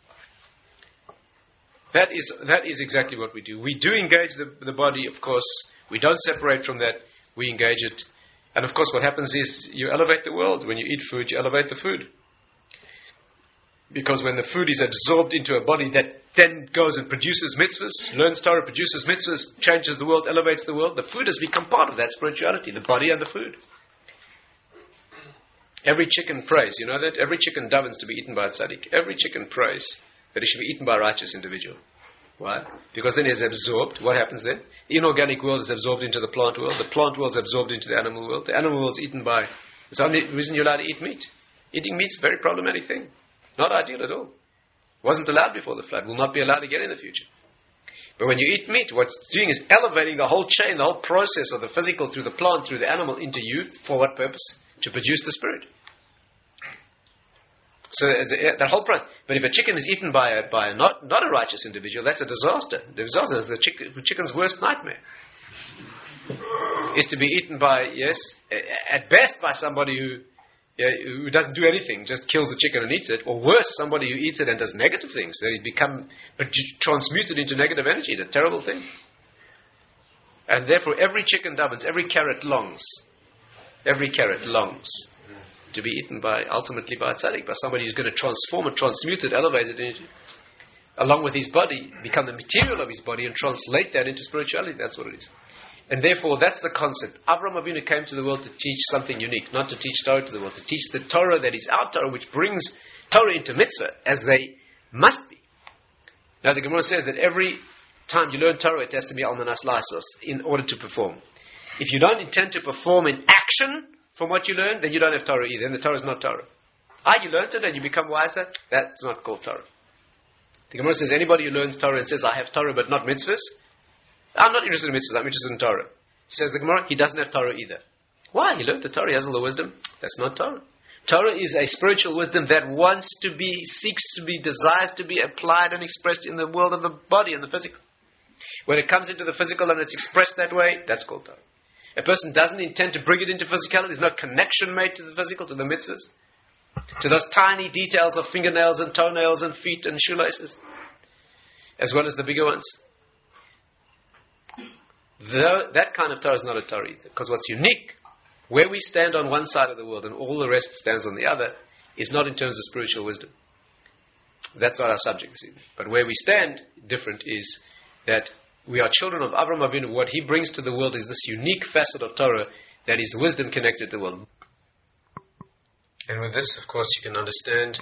Speaker 1: That is that is exactly what we do. We do engage the, the body, of course. We don't separate from that. We engage it. And of course what happens is you elevate the world. When you eat food, you elevate the food. Because when the food is absorbed into a body that then goes and produces mitzvahs, learns Torah, produces mitzvahs, changes the world, elevates the world, the food has become part of that spirituality, the body and the food. Every chicken prays, you know that? Every chicken davens to be eaten by a tzaddik. Every chicken prays that it should be eaten by a righteous individual. Why? Because then it's absorbed. What happens then? The inorganic world is absorbed into the plant world. The plant world is absorbed into the animal world. The animal world is eaten by... It's the only reason you're allowed to eat meat. Eating meat is a very problematic thing. Not ideal at all. Wasn't allowed before the flood. Will not be allowed again in the future. But when you eat meat, what it's doing is elevating the whole chain, the whole process of the physical through the plant, through the animal, into you. For what purpose? To produce the spirit. So that whole process. But if a chicken is eaten by a, by a not, not a righteous individual, that's a disaster. The disaster is the, chick, the chicken's worst nightmare. Is to be eaten by, yes, at best by somebody who yeah, who doesn't do anything, just kills the chicken and eats it, or worse, somebody who eats it and does negative things, that he's become transmuted into negative energy, a terrible thing. And therefore every chicken davens, every carrot longs, every carrot longs to be eaten by, ultimately by a tzaddik, by somebody who's going to transform it, transmute it, elevate it into, along with his body, become the material of his body and translate that into spirituality. That's what it is. And therefore, that's the concept. Avraham Avinu came to the world to teach something unique, not to teach Torah to the world, to teach the Torah that is our Torah, which brings Torah into mitzvah, as they must be. Now, the Gemara says that every time you learn Torah, it has to be almanas la'asos, in order to perform. If you don't intend to perform in action from what you learn, then you don't have Torah either, and the Torah is not Torah. Ah, you learned it and you become wiser, that's not called Torah. The Gemara says anybody who learns Torah and says, I have Torah but not mitzvahs, I'm not interested in mitzvahs, I'm interested in Torah. Says the Gemara, he doesn't have Torah either. Why? He learned the Torah, he has all the wisdom. That's not Torah. Torah is a spiritual wisdom that wants to be, seeks to be, desires to be applied and expressed in the world of the body and the physical. When it comes into the physical and it's expressed that way, that's called Torah. A person doesn't intend to bring it into physicality, there's no connection made to the physical, to the mitzvahs, to those tiny details of fingernails and toenails and feet and shoelaces, as well as the bigger ones. The, that kind of Torah is not a Torah either. Because what's unique, where we stand on one side of the world and all the rest stands on the other, is not in terms of spiritual wisdom. That's not our subject this evening. But where we stand, different, is that we are children of Avraham Avinu. What he brings to the world is this unique facet of Torah that is wisdom connected to the world. And with this, of course, you can understand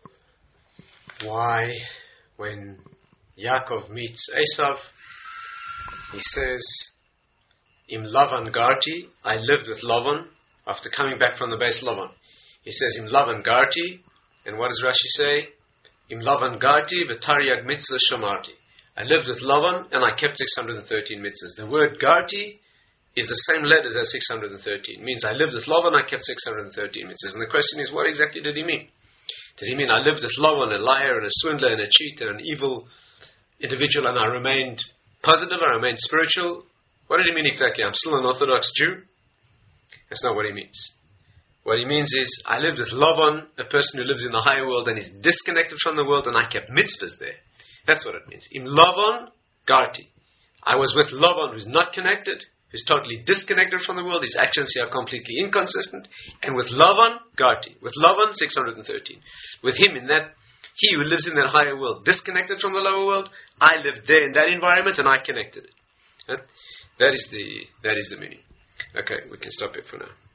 Speaker 1: why when Yaakov meets Esav, he says, Im Lavan Garti, I lived with Lavan, after coming back from the base Lavan. He says, Im Lavan Garti, and what does Rashi say? Im Lavan Garti, v'tariag mitzvah shamarti. I lived with Lavan, and I kept six hundred thirteen mitzvahs. The word Garti is the same letters as six hundred thirteen. It means I lived with Lavan, I kept six hundred thirteen mitzvahs. And the question is, what exactly did he mean? Did he mean I lived with Lavan, a liar and a swindler and a cheater, an evil individual, and I remained positive, I remained spiritual? What did he mean exactly? I'm still an Orthodox Jew? That's not what he means. What he means is, I lived with Lavan, a person who lives in the higher world and is disconnected from the world, and I kept mitzvahs there. That's what it means. Im Lavan Garti. I was with Lavan, who's not connected, who's totally disconnected from the world. His actions here are completely inconsistent. And with Lavan Garti. With Lavan, six hundred thirteen. With him in that, he who lives in that higher world, disconnected from the lower world, I lived there in that environment and I connected it. That is the, that is the meaning. Okay, we can stop it for now.